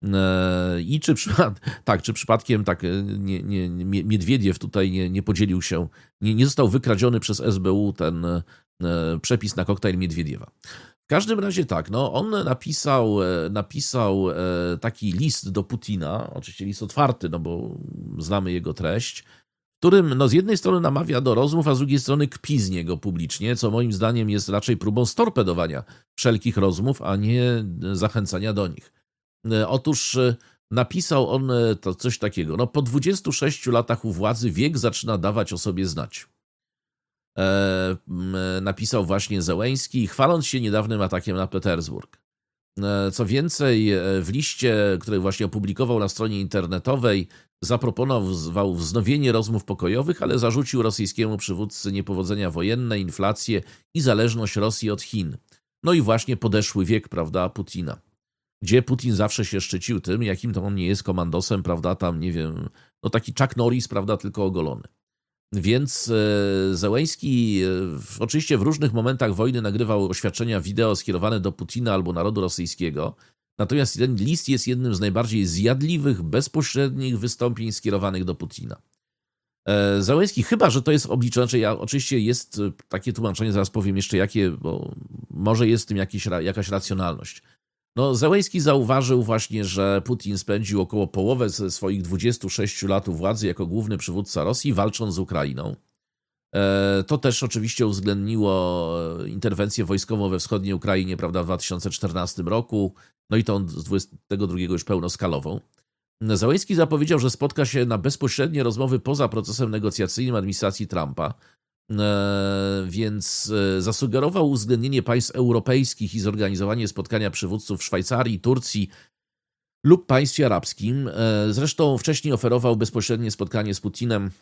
I czy, tak, czy przypadkiem tak nie, nie, Miedwiediew tutaj nie, nie podzielił się, nie, nie został wykradziony przez S B U ten przepis na koktajl Miedwiediewa. W każdym razie tak, no on napisał, napisał taki list do Putina, oczywiście list otwarty, no bo znamy jego treść, w którym no z jednej strony namawia do rozmów, a z drugiej strony kpi z niego publicznie, co moim zdaniem jest raczej próbą storpedowania wszelkich rozmów, a nie zachęcania do nich. Otóż napisał on to coś takiego, no po dwudziestu sześciu latach u władzy wiek zaczyna dawać o sobie znać. E, napisał właśnie Zełenski, chwaląc się niedawnym atakiem na Petersburg. E, co więcej, w liście, który właśnie opublikował na stronie internetowej, zaproponował wznowienie rozmów pokojowych, ale zarzucił rosyjskiemu przywódcy niepowodzenia wojenne, inflację i zależność Rosji od Chin. No i właśnie podeszły wiek, prawda, Putina. Gdzie Putin zawsze się szczycił tym, jakim to on nie jest komandosem, prawda, tam, nie wiem, no taki Chuck Norris, prawda, tylko ogolony. Więc Zełenski oczywiście w różnych momentach wojny nagrywał oświadczenia wideo skierowane do Putina albo narodu rosyjskiego, natomiast ten list jest jednym z najbardziej zjadliwych, bezpośrednich wystąpień skierowanych do Putina. Zełenski, chyba że to jest obliczone, znaczy ja, oczywiście jest takie tłumaczenie, zaraz powiem jeszcze jakie, bo może jest w tym jakiś, jakaś racjonalność. No, Zełenski zauważył właśnie, że Putin spędził około połowę ze swoich dwudziestu sześciu lat władzy jako główny przywódca Rosji, walcząc z Ukrainą. To też oczywiście uwzględniło interwencję wojskową we wschodniej Ukrainie, prawda, w dwa tysiące czternastym roku, no i tą z dwudziestego drugiego już pełnoskalową. Zełenski zapowiedział, że spotka się na bezpośrednie rozmowy poza procesem negocjacyjnym administracji Trumpa, więc zasugerował uwzględnienie państw europejskich i zorganizowanie spotkania przywódców w Szwajcarii, Turcji lub państwie arabskim. Zresztą wcześniej oferował bezpośrednie spotkanie z Putinem,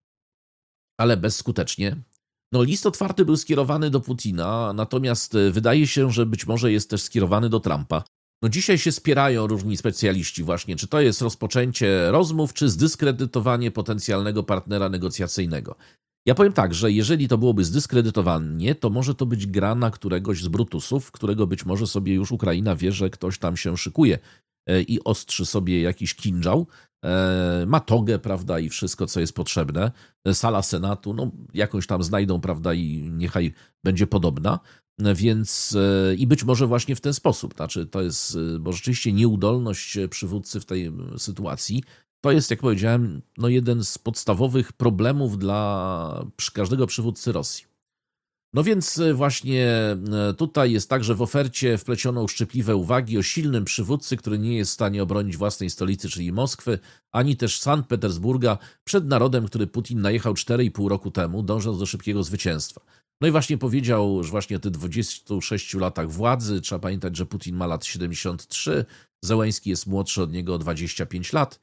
ale bezskutecznie. No, list otwarty był skierowany do Putina, natomiast wydaje się, że być może jest też skierowany do Trumpa. No dzisiaj się spierają różni specjaliści właśnie, czy to jest rozpoczęcie rozmów, czy zdyskredytowanie potencjalnego partnera negocjacyjnego. Ja powiem tak, że jeżeli to byłoby zdyskredytowanie, to może to być gra na któregoś z Brutusów, którego być może sobie już Ukraina wie, że ktoś tam się szykuje i ostrzy sobie jakiś kinżał, ma togę, prawda, i wszystko, co jest potrzebne. Sala Senatu, no jakąś tam znajdą, prawda, i niechaj będzie podobna. Więc i być może właśnie w ten sposób, znaczy to jest, bo rzeczywiście nieudolność przywódcy w tej sytuacji to jest, jak powiedziałem, no jeden z podstawowych problemów dla każdego przywódcy Rosji. No więc właśnie tutaj jest tak, że w ofercie wpleciono uszczypliwe uwagi o silnym przywódcy, który nie jest w stanie obronić własnej stolicy, czyli Moskwy, ani też Sankt Petersburga przed narodem, który Putin najechał cztery i pół roku temu, dążąc do szybkiego zwycięstwa. No i właśnie powiedział, że właśnie o tych dwudziestu sześciu latach władzy, trzeba pamiętać, że Putin ma lat siedemdziesiąt trzy, Zełenski jest młodszy od niego o dwadzieścia pięć lat,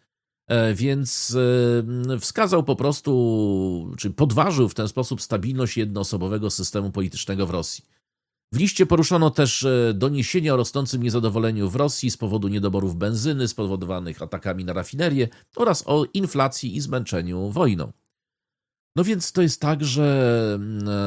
więc wskazał po prostu, czy podważył w ten sposób stabilność jednoosobowego systemu politycznego w Rosji. W liście poruszono też doniesienia o rosnącym niezadowoleniu w Rosji z powodu niedoborów benzyny spowodowanych atakami na rafinerię oraz o inflacji i zmęczeniu wojną. No więc to jest tak, że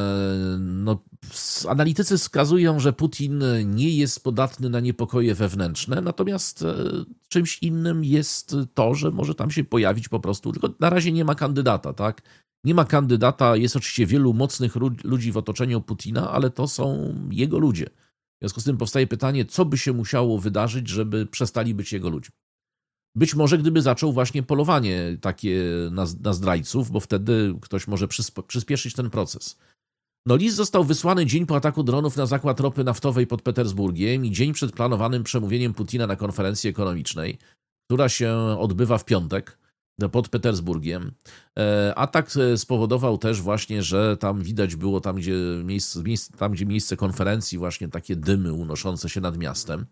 no, analitycy wskazują, że Putin nie jest podatny na niepokoje wewnętrzne, natomiast czymś innym jest to, że może tam się pojawić po prostu, tylko na razie nie ma kandydata, tak? Nie ma kandydata, jest oczywiście wielu mocnych ludzi w otoczeniu Putina, ale to są jego ludzie. W związku z tym powstaje pytanie, co by się musiało wydarzyć, żeby przestali być jego ludźmi. Być może gdyby zaczął właśnie polowanie takie na, na zdrajców, bo wtedy ktoś może przysp- przyspieszyć ten proces. No list został wysłany dzień po ataku dronów na zakład ropy naftowej pod Petersburgiem i dzień przed planowanym przemówieniem Putina na konferencji ekonomicznej, która się odbywa w piątek pod Petersburgiem. E, atak spowodował też właśnie, że tam widać było, tam gdzie miejsce, miejsce, tam, gdzie miejsce konferencji, właśnie takie dymy unoszące się nad miastem.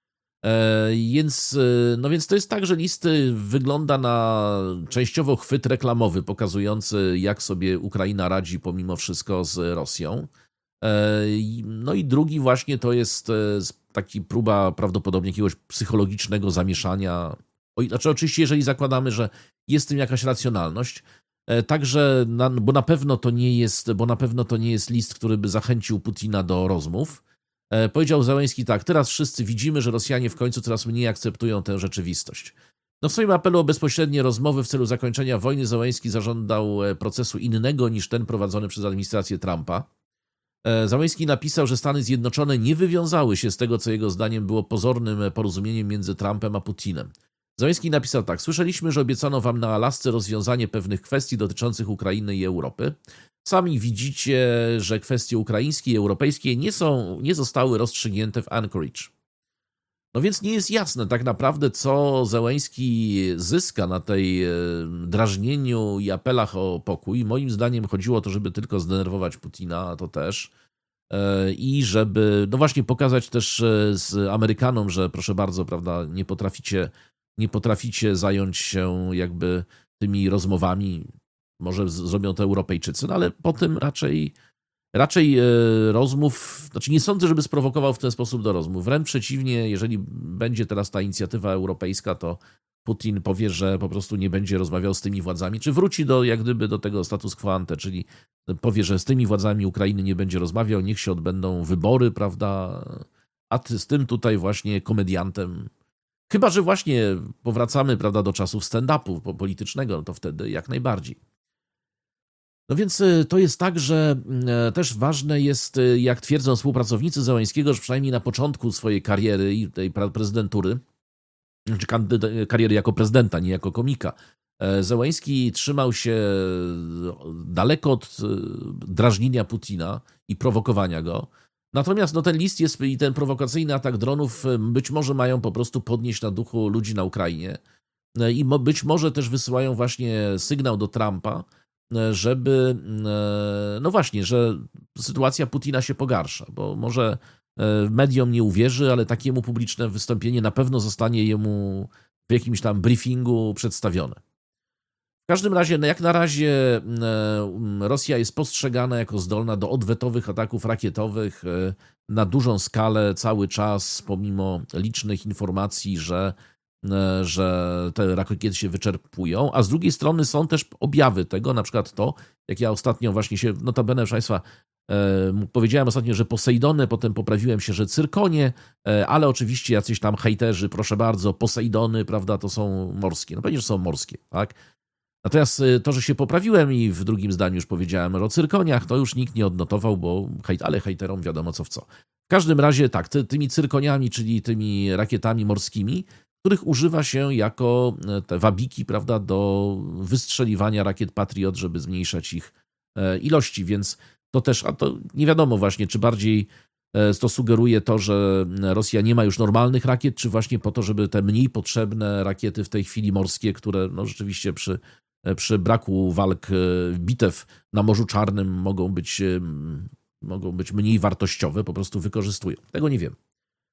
Więc, no więc to jest tak, że list wygląda na częściowo chwyt reklamowy pokazujący, jak sobie Ukraina radzi pomimo wszystko z Rosją. No i drugi właśnie to jest taki próba prawdopodobnie jakiegoś psychologicznego zamieszania. Znaczy oczywiście, jeżeli zakładamy, że jest w tym jakaś racjonalność, także, na, bo na pewno to nie jest, bo na pewno to nie jest list, który by zachęcił Putina do rozmów. Powiedział Zełenski tak, teraz wszyscy widzimy, że Rosjanie w końcu coraz mniej akceptują tę rzeczywistość. No w swoim apelu o bezpośrednie rozmowy w celu zakończenia wojny Zełenski zażądał procesu innego niż ten prowadzony przez administrację Trumpa. Zełenski napisał, że Stany Zjednoczone nie wywiązały się z tego, co jego zdaniem było pozornym porozumieniem między Trumpem a Putinem. Zełenski napisał tak: słyszeliśmy, że obiecano wam na Alasce rozwiązanie pewnych kwestii dotyczących Ukrainy i Europy. Sami widzicie, że kwestie ukraińskie i europejskie nie są, nie zostały rozstrzygnięte w Anchorage. No więc nie jest jasne tak naprawdę, co Zełenski zyska na tej drażnieniu i apelach o pokój. Moim zdaniem chodziło o to, żeby tylko zdenerwować Putina, to też. I żeby, no właśnie, pokazać też z Amerykanom, że proszę bardzo, prawda, nie potraficie, nie potraficie zająć się jakby tymi rozmowami. Może zrobią to Europejczycy, no ale potem raczej, raczej rozmów, znaczy nie sądzę, żeby sprowokował w ten sposób do rozmów. Wręcz przeciwnie, jeżeli będzie teraz ta inicjatywa europejska, to Putin powie, że po prostu nie będzie rozmawiał z tymi władzami, czy wróci do, jak gdyby do tego status quo ante, czyli powie, że z tymi władzami Ukrainy nie będzie rozmawiał, niech się odbędą wybory, prawda, a ty, z tym tutaj właśnie komediantem, chyba że właśnie powracamy, prawda, do czasów stand-upu politycznego, no to wtedy jak najbardziej. No więc to jest tak, że też ważne jest, jak twierdzą współpracownicy Zełenskiego, że przynajmniej na początku swojej kariery i tej prezydentury, czy kariery jako prezydenta, nie jako komika, Zełenski trzymał się daleko od drażnienia Putina i prowokowania go. Natomiast no, ten list jest i ten prowokacyjny atak dronów być może mają po prostu podnieść na duchu ludzi na Ukrainie i być może też wysyłają właśnie sygnał do Trumpa, żeby, no właśnie, że sytuacja Putina się pogarsza, bo może mediom nie uwierzy, ale takiemu publiczne wystąpienie na pewno zostanie jemu w jakimś tam briefingu przedstawione. W każdym razie, jak na razie Rosja jest postrzegana jako zdolna do odwetowych ataków rakietowych na dużą skalę cały czas, pomimo licznych informacji, że że te rakiety się wyczerpują, a z drugiej strony są też objawy tego, na przykład to, jak ja ostatnio właśnie się, notabene, proszę Państwa, e, powiedziałem ostatnio, że Posejdony, potem poprawiłem się, że Cyrkonie, e, ale oczywiście jacyś tam hejterzy, proszę bardzo, Posejdony, prawda, to są morskie. No pewnie, że są morskie, tak? Natomiast to, że się poprawiłem i w drugim zdaniu już powiedziałem o cyrkoniach, to już nikt nie odnotował, bo hejt, ale hejterom wiadomo co w co. W każdym razie tak, ty, tymi cyrkoniami, czyli tymi rakietami morskimi, których używa się jako te wabiki, prawda, do wystrzeliwania rakiet Patriot, żeby zmniejszać ich ilości, więc to też, a to nie wiadomo właśnie, czy bardziej to sugeruje to, że Rosja nie ma już normalnych rakiet, czy właśnie po to, żeby te mniej potrzebne rakiety w tej chwili morskie, które no rzeczywiście przy, przy braku walk, bitew na Morzu Czarnym mogą być, mogą być mniej wartościowe, po prostu wykorzystują. Tego nie wiem.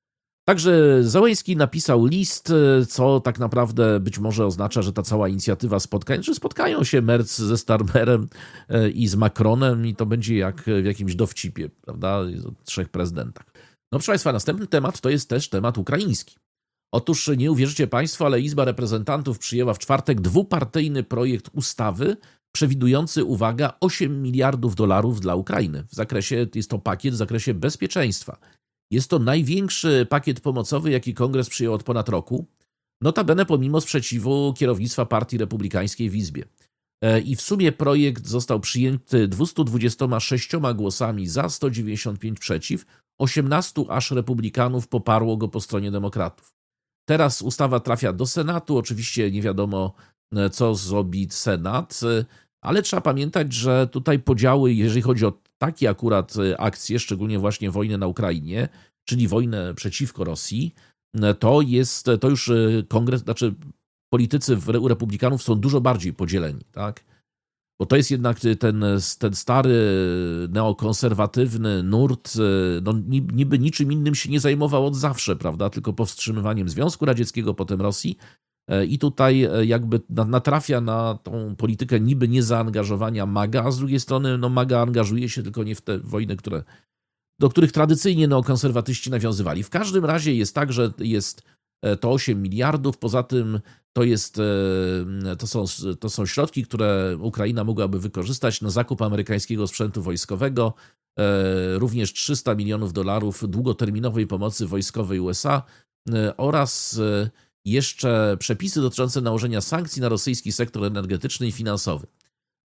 Także Zełenski napisał list, co tak naprawdę być może oznacza, że ta cała inicjatywa spotkań, że spotkają się Merz ze Starmerem i z Macronem i to będzie jak w jakimś dowcipie, prawda, o trzech prezydentach. No proszę Państwa, następny temat to jest też temat ukraiński. Otóż nie uwierzycie Państwo, ale Izba Reprezentantów przyjęła w czwartek dwupartyjny projekt ustawy przewidujący, uwaga, osiem miliardów dolarów dla Ukrainy. W zakresie, jest to pakiet w zakresie bezpieczeństwa. Jest to największy pakiet pomocowy, jaki Kongres przyjął od ponad roku, notabene pomimo sprzeciwu kierownictwa Partii Republikańskiej w Izbie. I w sumie projekt został przyjęty dwieście dwadzieścia sześć głosami za, sto dziewięćdziesiąt pięć przeciw, osiemnastu aż republikanów poparło go po stronie demokratów. Teraz ustawa trafia do Senatu, oczywiście nie wiadomo, co zrobi Senat, ale trzeba pamiętać, że tutaj podziały, jeżeli chodzi o takie akurat akcje, szczególnie właśnie wojnę na Ukrainie, czyli wojnę przeciwko Rosji, to jest, to już kongres, znaczy politycy u republikanów są dużo bardziej podzieleni, tak? Bo to jest jednak ten, ten stary, neokonserwatywny nurt, no niby niczym innym się nie zajmował od zawsze, prawda? Tylko powstrzymywaniem Związku Radzieckiego, potem Rosji. I tutaj jakby natrafia na tą politykę niby niezaangażowania MAGA, a z drugiej strony no MAGA angażuje się tylko nie w te wojny, które, do których tradycyjnie neokonserwatyści nawiązywali. W każdym razie jest tak, że jest to osiem miliardów, poza tym to, jest, to, są, to są środki, które Ukraina mogłaby wykorzystać na zakup amerykańskiego sprzętu wojskowego, również trzysta milionów dolarów długoterminowej pomocy wojskowej U S A oraz jeszcze przepisy dotyczące nałożenia sankcji na rosyjski sektor energetyczny i finansowy.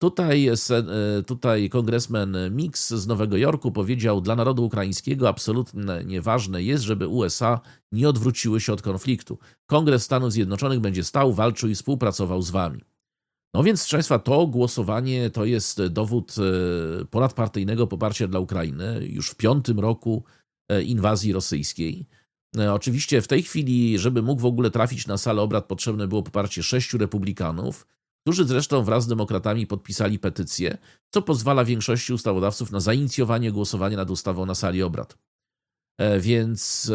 Tutaj, tutaj kongresmen Mix z Nowego Jorku powiedział, dla narodu ukraińskiego absolutnie ważne jest, żeby U S A nie odwróciły się od konfliktu. Kongres Stanów Zjednoczonych będzie stał, walczył i współpracował z wami. No więc, proszę Państwa, to głosowanie to jest dowód ponadpartyjnego poparcia dla Ukrainy już w piątym roku inwazji rosyjskiej. Oczywiście w tej chwili, żeby mógł w ogóle trafić na salę obrad, potrzebne było poparcie sześciu republikanów, którzy zresztą wraz z demokratami podpisali petycję, co pozwala większości ustawodawców na zainicjowanie głosowania nad ustawą na sali obrad. Więc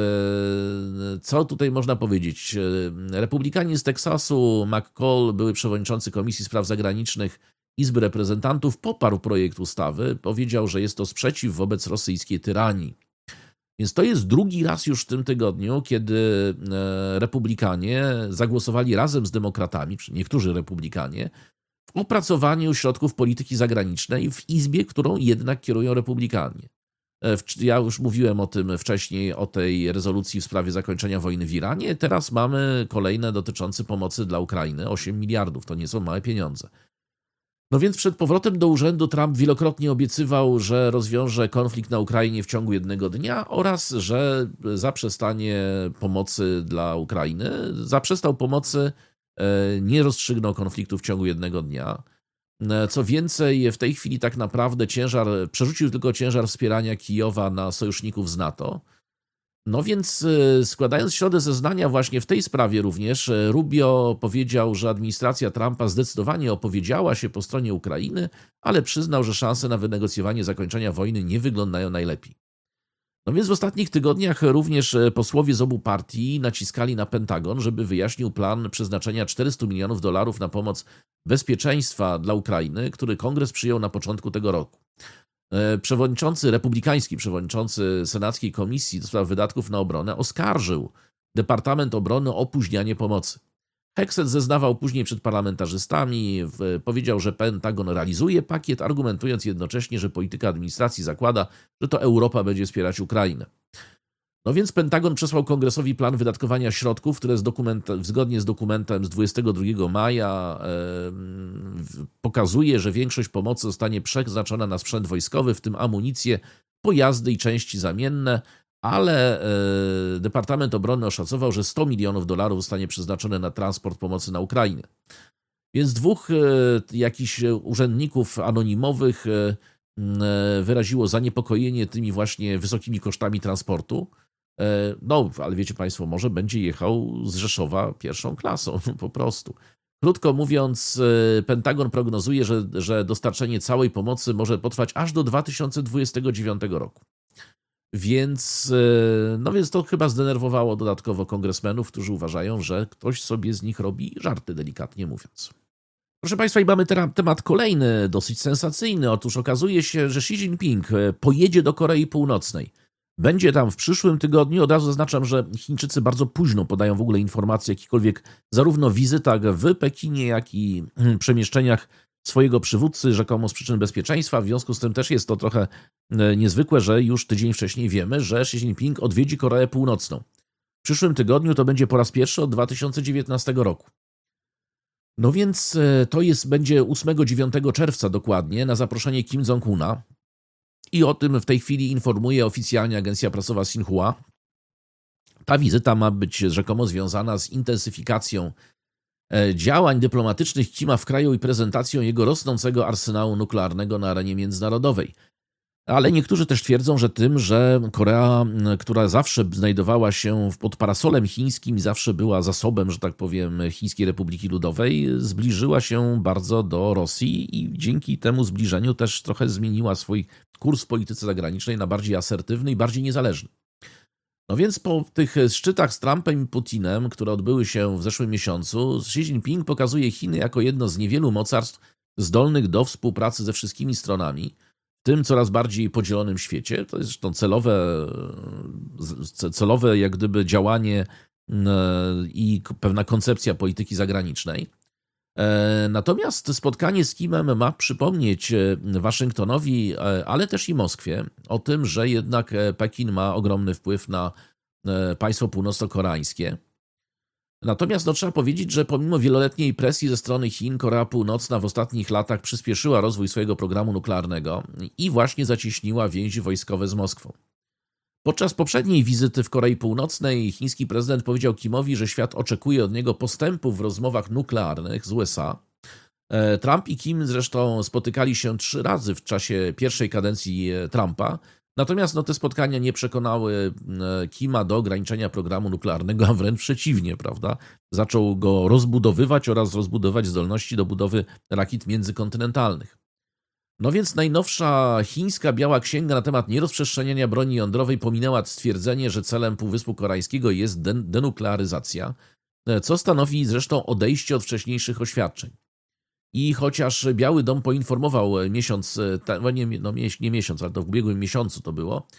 co tutaj można powiedzieć? Republikanin z Teksasu, McCall, były przewodniczący Komisji Spraw Zagranicznych Izby Reprezentantów, poparł projekt ustawy, powiedział, że jest to sprzeciw wobec rosyjskiej tyranii. Więc to jest drugi raz już w tym tygodniu, kiedy republikanie zagłosowali razem z demokratami, czy niektórzy republikanie, w opracowaniu środków polityki zagranicznej w Izbie, którą jednak kierują republikanie. Ja już mówiłem o tym wcześniej, o tej rezolucji w sprawie zakończenia wojny w Iranie. Teraz mamy kolejne dotyczące pomocy dla Ukrainy, osiem miliardów, to nie są małe pieniądze. No więc przed powrotem do urzędu Trump wielokrotnie obiecywał, że rozwiąże konflikt na Ukrainie w ciągu jednego dnia oraz, że zaprzestanie pomocy dla Ukrainy, zaprzestał pomocy, nie rozstrzygnął konfliktu w ciągu jednego dnia. Co więcej, w tej chwili tak naprawdę ciężar, przerzucił tylko ciężar wspierania Kijowa na sojuszników z NATO. No więc składając w środę zeznania właśnie w tej sprawie również, Rubio powiedział, że administracja Trumpa zdecydowanie opowiedziała się po stronie Ukrainy, ale przyznał, że szanse na wynegocjowanie zakończenia wojny nie wyglądają najlepiej. No więc w ostatnich tygodniach również posłowie z obu partii naciskali na Pentagon, żeby wyjaśnił plan przeznaczenia czterysta milionów dolarów na pomoc bezpieczeństwa dla Ukrainy, który Kongres przyjął na początku tego roku. Przewodniczący, republikański przewodniczący Senackiej Komisji do spraw wydatków na obronę oskarżył Departament Obrony o opóźnianie pomocy. Hexet zeznawał później przed parlamentarzystami, powiedział, że Pentagon realizuje pakiet, argumentując jednocześnie, że polityka administracji zakłada, że to Europa będzie wspierać Ukrainę. No więc Pentagon przesłał Kongresowi plan wydatkowania środków, które z zgodnie z dokumentem z dwudziestego drugiego maja e, pokazuje, że większość pomocy zostanie przeznaczona na sprzęt wojskowy, w tym amunicję, pojazdy i części zamienne, ale e, Departament Obrony oszacował, że sto milionów dolarów zostanie przeznaczone na transport pomocy na Ukrainę. Więc dwóch e, jakichś urzędników anonimowych e, wyraziło zaniepokojenie tymi właśnie wysokimi kosztami transportu. No, ale wiecie Państwo, może będzie jechał z Rzeszowa pierwszą klasą, po prostu. Krótko mówiąc, Pentagon prognozuje, że, że dostarczenie całej pomocy może potrwać aż do dwa tysiące dwudziestego dziewiątego roku. Więc, no więc to chyba zdenerwowało dodatkowo kongresmenów, którzy uważają, że ktoś sobie z nich robi żarty, delikatnie mówiąc. Proszę Państwa, i mamy teraz temat kolejny, dosyć sensacyjny. Otóż okazuje się, że Xi Jinping pojedzie do Korei Północnej. Będzie tam w przyszłym tygodniu. Od razu zaznaczam, że Chińczycy bardzo późno podają w ogóle informacje o jakichkolwiek zarówno wizytach w Pekinie, jak i przemieszczeniach swojego przywódcy, rzekomo z przyczyn bezpieczeństwa. W związku z tym też jest to trochę niezwykłe, że już tydzień wcześniej wiemy, że Xi Jinping odwiedzi Koreę Północną. W przyszłym tygodniu to będzie po raz pierwszy od dwa tysiące dziewiętnastego roku. No więc to jest, będzie ósmego dziewiątego czerwca dokładnie, na zaproszenie Kim Jong-una. I o tym w tej chwili informuje oficjalnie agencja prasowa Xinhua. Ta wizyta ma być rzekomo związana z intensyfikacją działań dyplomatycznych Kima w kraju i prezentacją jego rosnącego arsenału nuklearnego na arenie międzynarodowej. Ale niektórzy też twierdzą, że tym, że Korea, która zawsze znajdowała się pod parasolem chińskim, zawsze była zasobem, że tak powiem, Chińskiej Republiki Ludowej, zbliżyła się bardzo do Rosji i dzięki temu zbliżeniu też trochę zmieniła swój kurs w polityce zagranicznej na bardziej asertywny i bardziej niezależny. No więc po tych szczytach z Trumpem i Putinem, które odbyły się w zeszłym miesiącu, Xi Jinping pokazuje Chiny jako jedno z niewielu mocarstw zdolnych do współpracy ze wszystkimi stronami, w tym coraz bardziej podzielonym świecie. To jest zresztą celowe, celowe jak gdyby działanie i pewna koncepcja polityki zagranicznej. Natomiast spotkanie z Kimem ma przypomnieć Waszyngtonowi, ale też i Moskwie o tym, że jednak Pekin ma ogromny wpływ na państwo północno-koreańskie. Natomiast no, trzeba powiedzieć, że pomimo wieloletniej presji ze strony Chin, Korea Północna w ostatnich latach przyspieszyła rozwój swojego programu nuklearnego i właśnie zacieśniła więzi wojskowe z Moskwą. Podczas poprzedniej wizyty w Korei Północnej chiński prezydent powiedział Kimowi, że świat oczekuje od niego postępów w rozmowach nuklearnych z U S A. Trump i Kim zresztą spotykali się trzy razy w czasie pierwszej kadencji Trumpa. Natomiast no, te spotkania nie przekonały Kima do ograniczenia programu nuklearnego, a wręcz przeciwnie, prawda? Zaczął go rozbudowywać oraz rozbudować zdolności do budowy rakiet międzykontynentalnych. No więc najnowsza chińska biała księga na temat nierozprzestrzeniania broni jądrowej pominęła stwierdzenie, że celem Półwyspu Koreańskiego jest denuklearyzacja, co stanowi zresztą odejście od wcześniejszych oświadczeń. I chociaż Biały Dom poinformował miesiąc, nie, no nie miesiąc, ale to w ubiegłym miesiącu to było,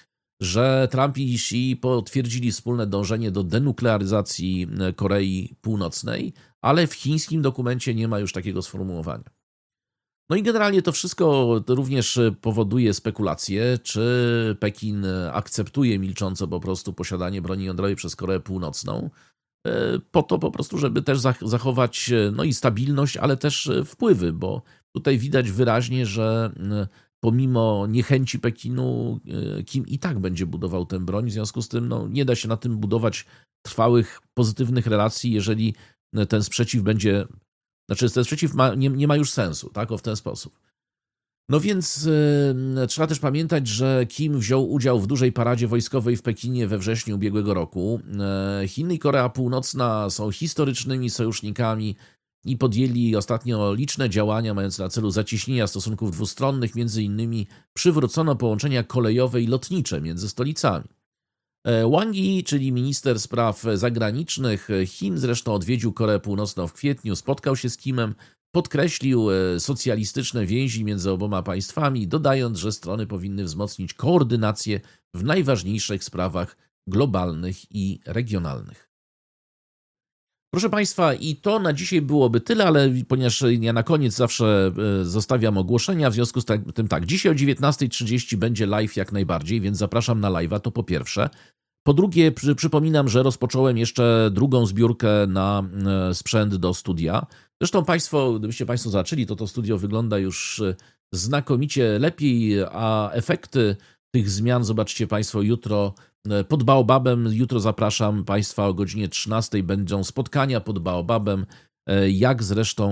że Trump i Xi potwierdzili wspólne dążenie do denuklearyzacji Korei Północnej, ale w chińskim dokumencie nie ma już takiego sformułowania. No i generalnie to wszystko również powoduje spekulacje, czy Pekin akceptuje milcząco po prostu posiadanie broni jądrowej przez Koreę Północną, po to po prostu, żeby też zachować no i stabilność, ale też wpływy, bo tutaj widać wyraźnie, że pomimo niechęci Pekinu, Kim i tak będzie budował tę broń, w związku z tym no, nie da się na tym budować trwałych, pozytywnych relacji, jeżeli ten sprzeciw będzie, znaczy ten sprzeciw ma, nie, nie ma już sensu, tak, o w ten sposób. No więc y, trzeba też pamiętać, że Kim wziął udział w dużej paradzie wojskowej w Pekinie we wrześniu ubiegłego roku. Y, Chiny i Korea Północna są historycznymi sojusznikami i podjęli ostatnio liczne działania mające na celu zacieśnienia stosunków dwustronnych, między innymi przywrócono połączenia kolejowe i lotnicze między stolicami. Wang Yi, czyli minister spraw zagranicznych Chin, zresztą odwiedził Koreę Północną w kwietniu, spotkał się z Kimem, podkreślił socjalistyczne więzi między oboma państwami, dodając, że strony powinny wzmocnić koordynację w najważniejszych sprawach globalnych i regionalnych. Proszę Państwa, i to na dzisiaj byłoby tyle, ale ponieważ ja na koniec zawsze zostawiam ogłoszenia, w związku z tym tak, dzisiaj o dziewiętnasta trzydzieści będzie live jak najbardziej, więc zapraszam na live'a, to po pierwsze. Po drugie, przy, przypominam, że rozpocząłem jeszcze drugą zbiórkę na sprzęt do studia. Zresztą Państwo, gdybyście Państwo zobaczyli, to to studio wygląda już znakomicie lepiej, a efekty tych zmian zobaczycie Państwo jutro pod Baobabem. Jutro zapraszam Państwa o godzinie trzynastej. Będą spotkania pod Baobabem, jak zresztą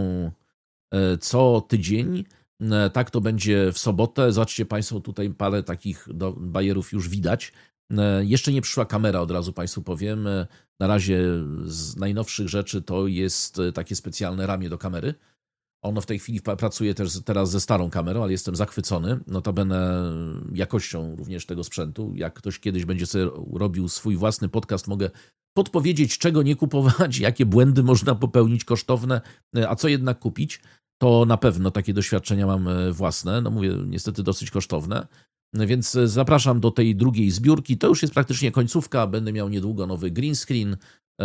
co tydzień. Tak to będzie w sobotę. Zobaczcie Państwo, tutaj parę takich bajerów już widać. Jeszcze nie przyszła kamera, od razu Państwu powiem. Na razie z najnowszych rzeczy to jest takie specjalne ramię do kamery. Ono w tej chwili pracuje też teraz ze starą kamerą, ale jestem zachwycony. Notabene jakością również tego sprzętu. Jak ktoś kiedyś będzie sobie robił swój własny podcast, mogę podpowiedzieć, czego nie kupować, jakie błędy można popełnić kosztowne, a co jednak kupić. To na pewno takie doświadczenia mam własne. No mówię, niestety dosyć kosztowne. Więc zapraszam do tej drugiej zbiórki. To już jest praktycznie końcówka. Będę miał niedługo nowy green screen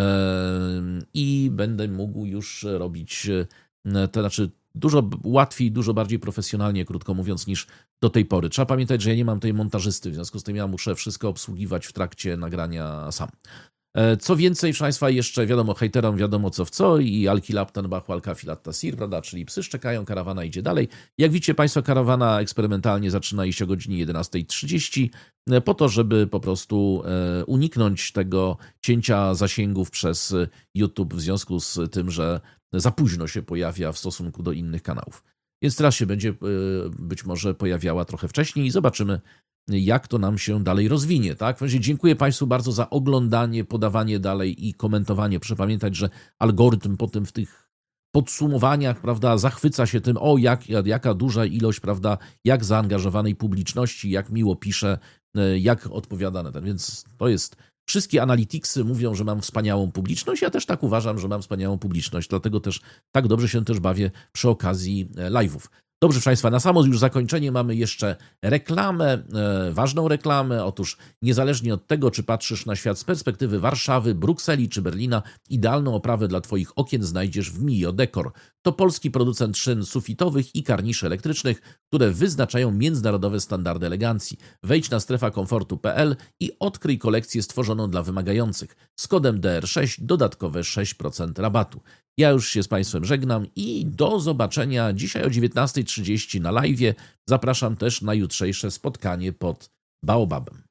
i będę mógł już robić, to znaczy dużo łatwiej, dużo bardziej profesjonalnie, krótko mówiąc, niż do tej pory. Trzeba pamiętać, że ja nie mam tej montażysty, w związku z tym ja muszę wszystko obsługiwać w trakcie nagrania sam. Co więcej, proszę Państwa, jeszcze wiadomo, hejterom wiadomo co w co i Al-Kilab Tanbahu Al-Kafi Lat-Tasir, prawda, czyli psy szczekają, karawana idzie dalej. Jak widzicie Państwo, karawana eksperymentalnie zaczyna iść o godzinie jedenasta trzydzieści po to, żeby po prostu uniknąć tego cięcia zasięgów przez YouTube w związku z tym, że za późno się pojawia w stosunku do innych kanałów. Więc teraz się będzie być może pojawiała trochę wcześniej i zobaczymy, jak to nam się dalej rozwinie. Tak? W razie dziękuję Państwu bardzo za oglądanie, podawanie dalej i komentowanie. Proszę pamiętać, że algorytm potem w tych podsumowaniach, prawda, zachwyca się tym, o jak, jaka duża ilość, prawda, jak zaangażowanej publiczności, jak miło pisze, jak odpowiada na ten. Więc to jest, wszystkie analyticsy mówią, że mam wspaniałą publiczność. Ja też tak uważam, że mam wspaniałą publiczność, dlatego też tak dobrze się też bawię przy okazji live'ów. Dobrze, proszę Państwa, na samo już zakończenie mamy jeszcze reklamę, e, ważną reklamę. Otóż niezależnie od tego, czy patrzysz na świat z perspektywy Warszawy, Brukseli czy Berlina, idealną oprawę dla Twoich okien znajdziesz w Mio Decor. To polski producent szyn sufitowych i karniszy elektrycznych, które wyznaczają międzynarodowe standardy elegancji. Wejdź na strefa komfortu kropka p l i odkryj kolekcję stworzoną dla wymagających. Z kodem D R sześć dodatkowe sześć procent rabatu. Ja już się z Państwem żegnam i do zobaczenia dzisiaj o dziewiętnasta trzydzieści na live'ie. Zapraszam też na jutrzejsze spotkanie pod Baobabem.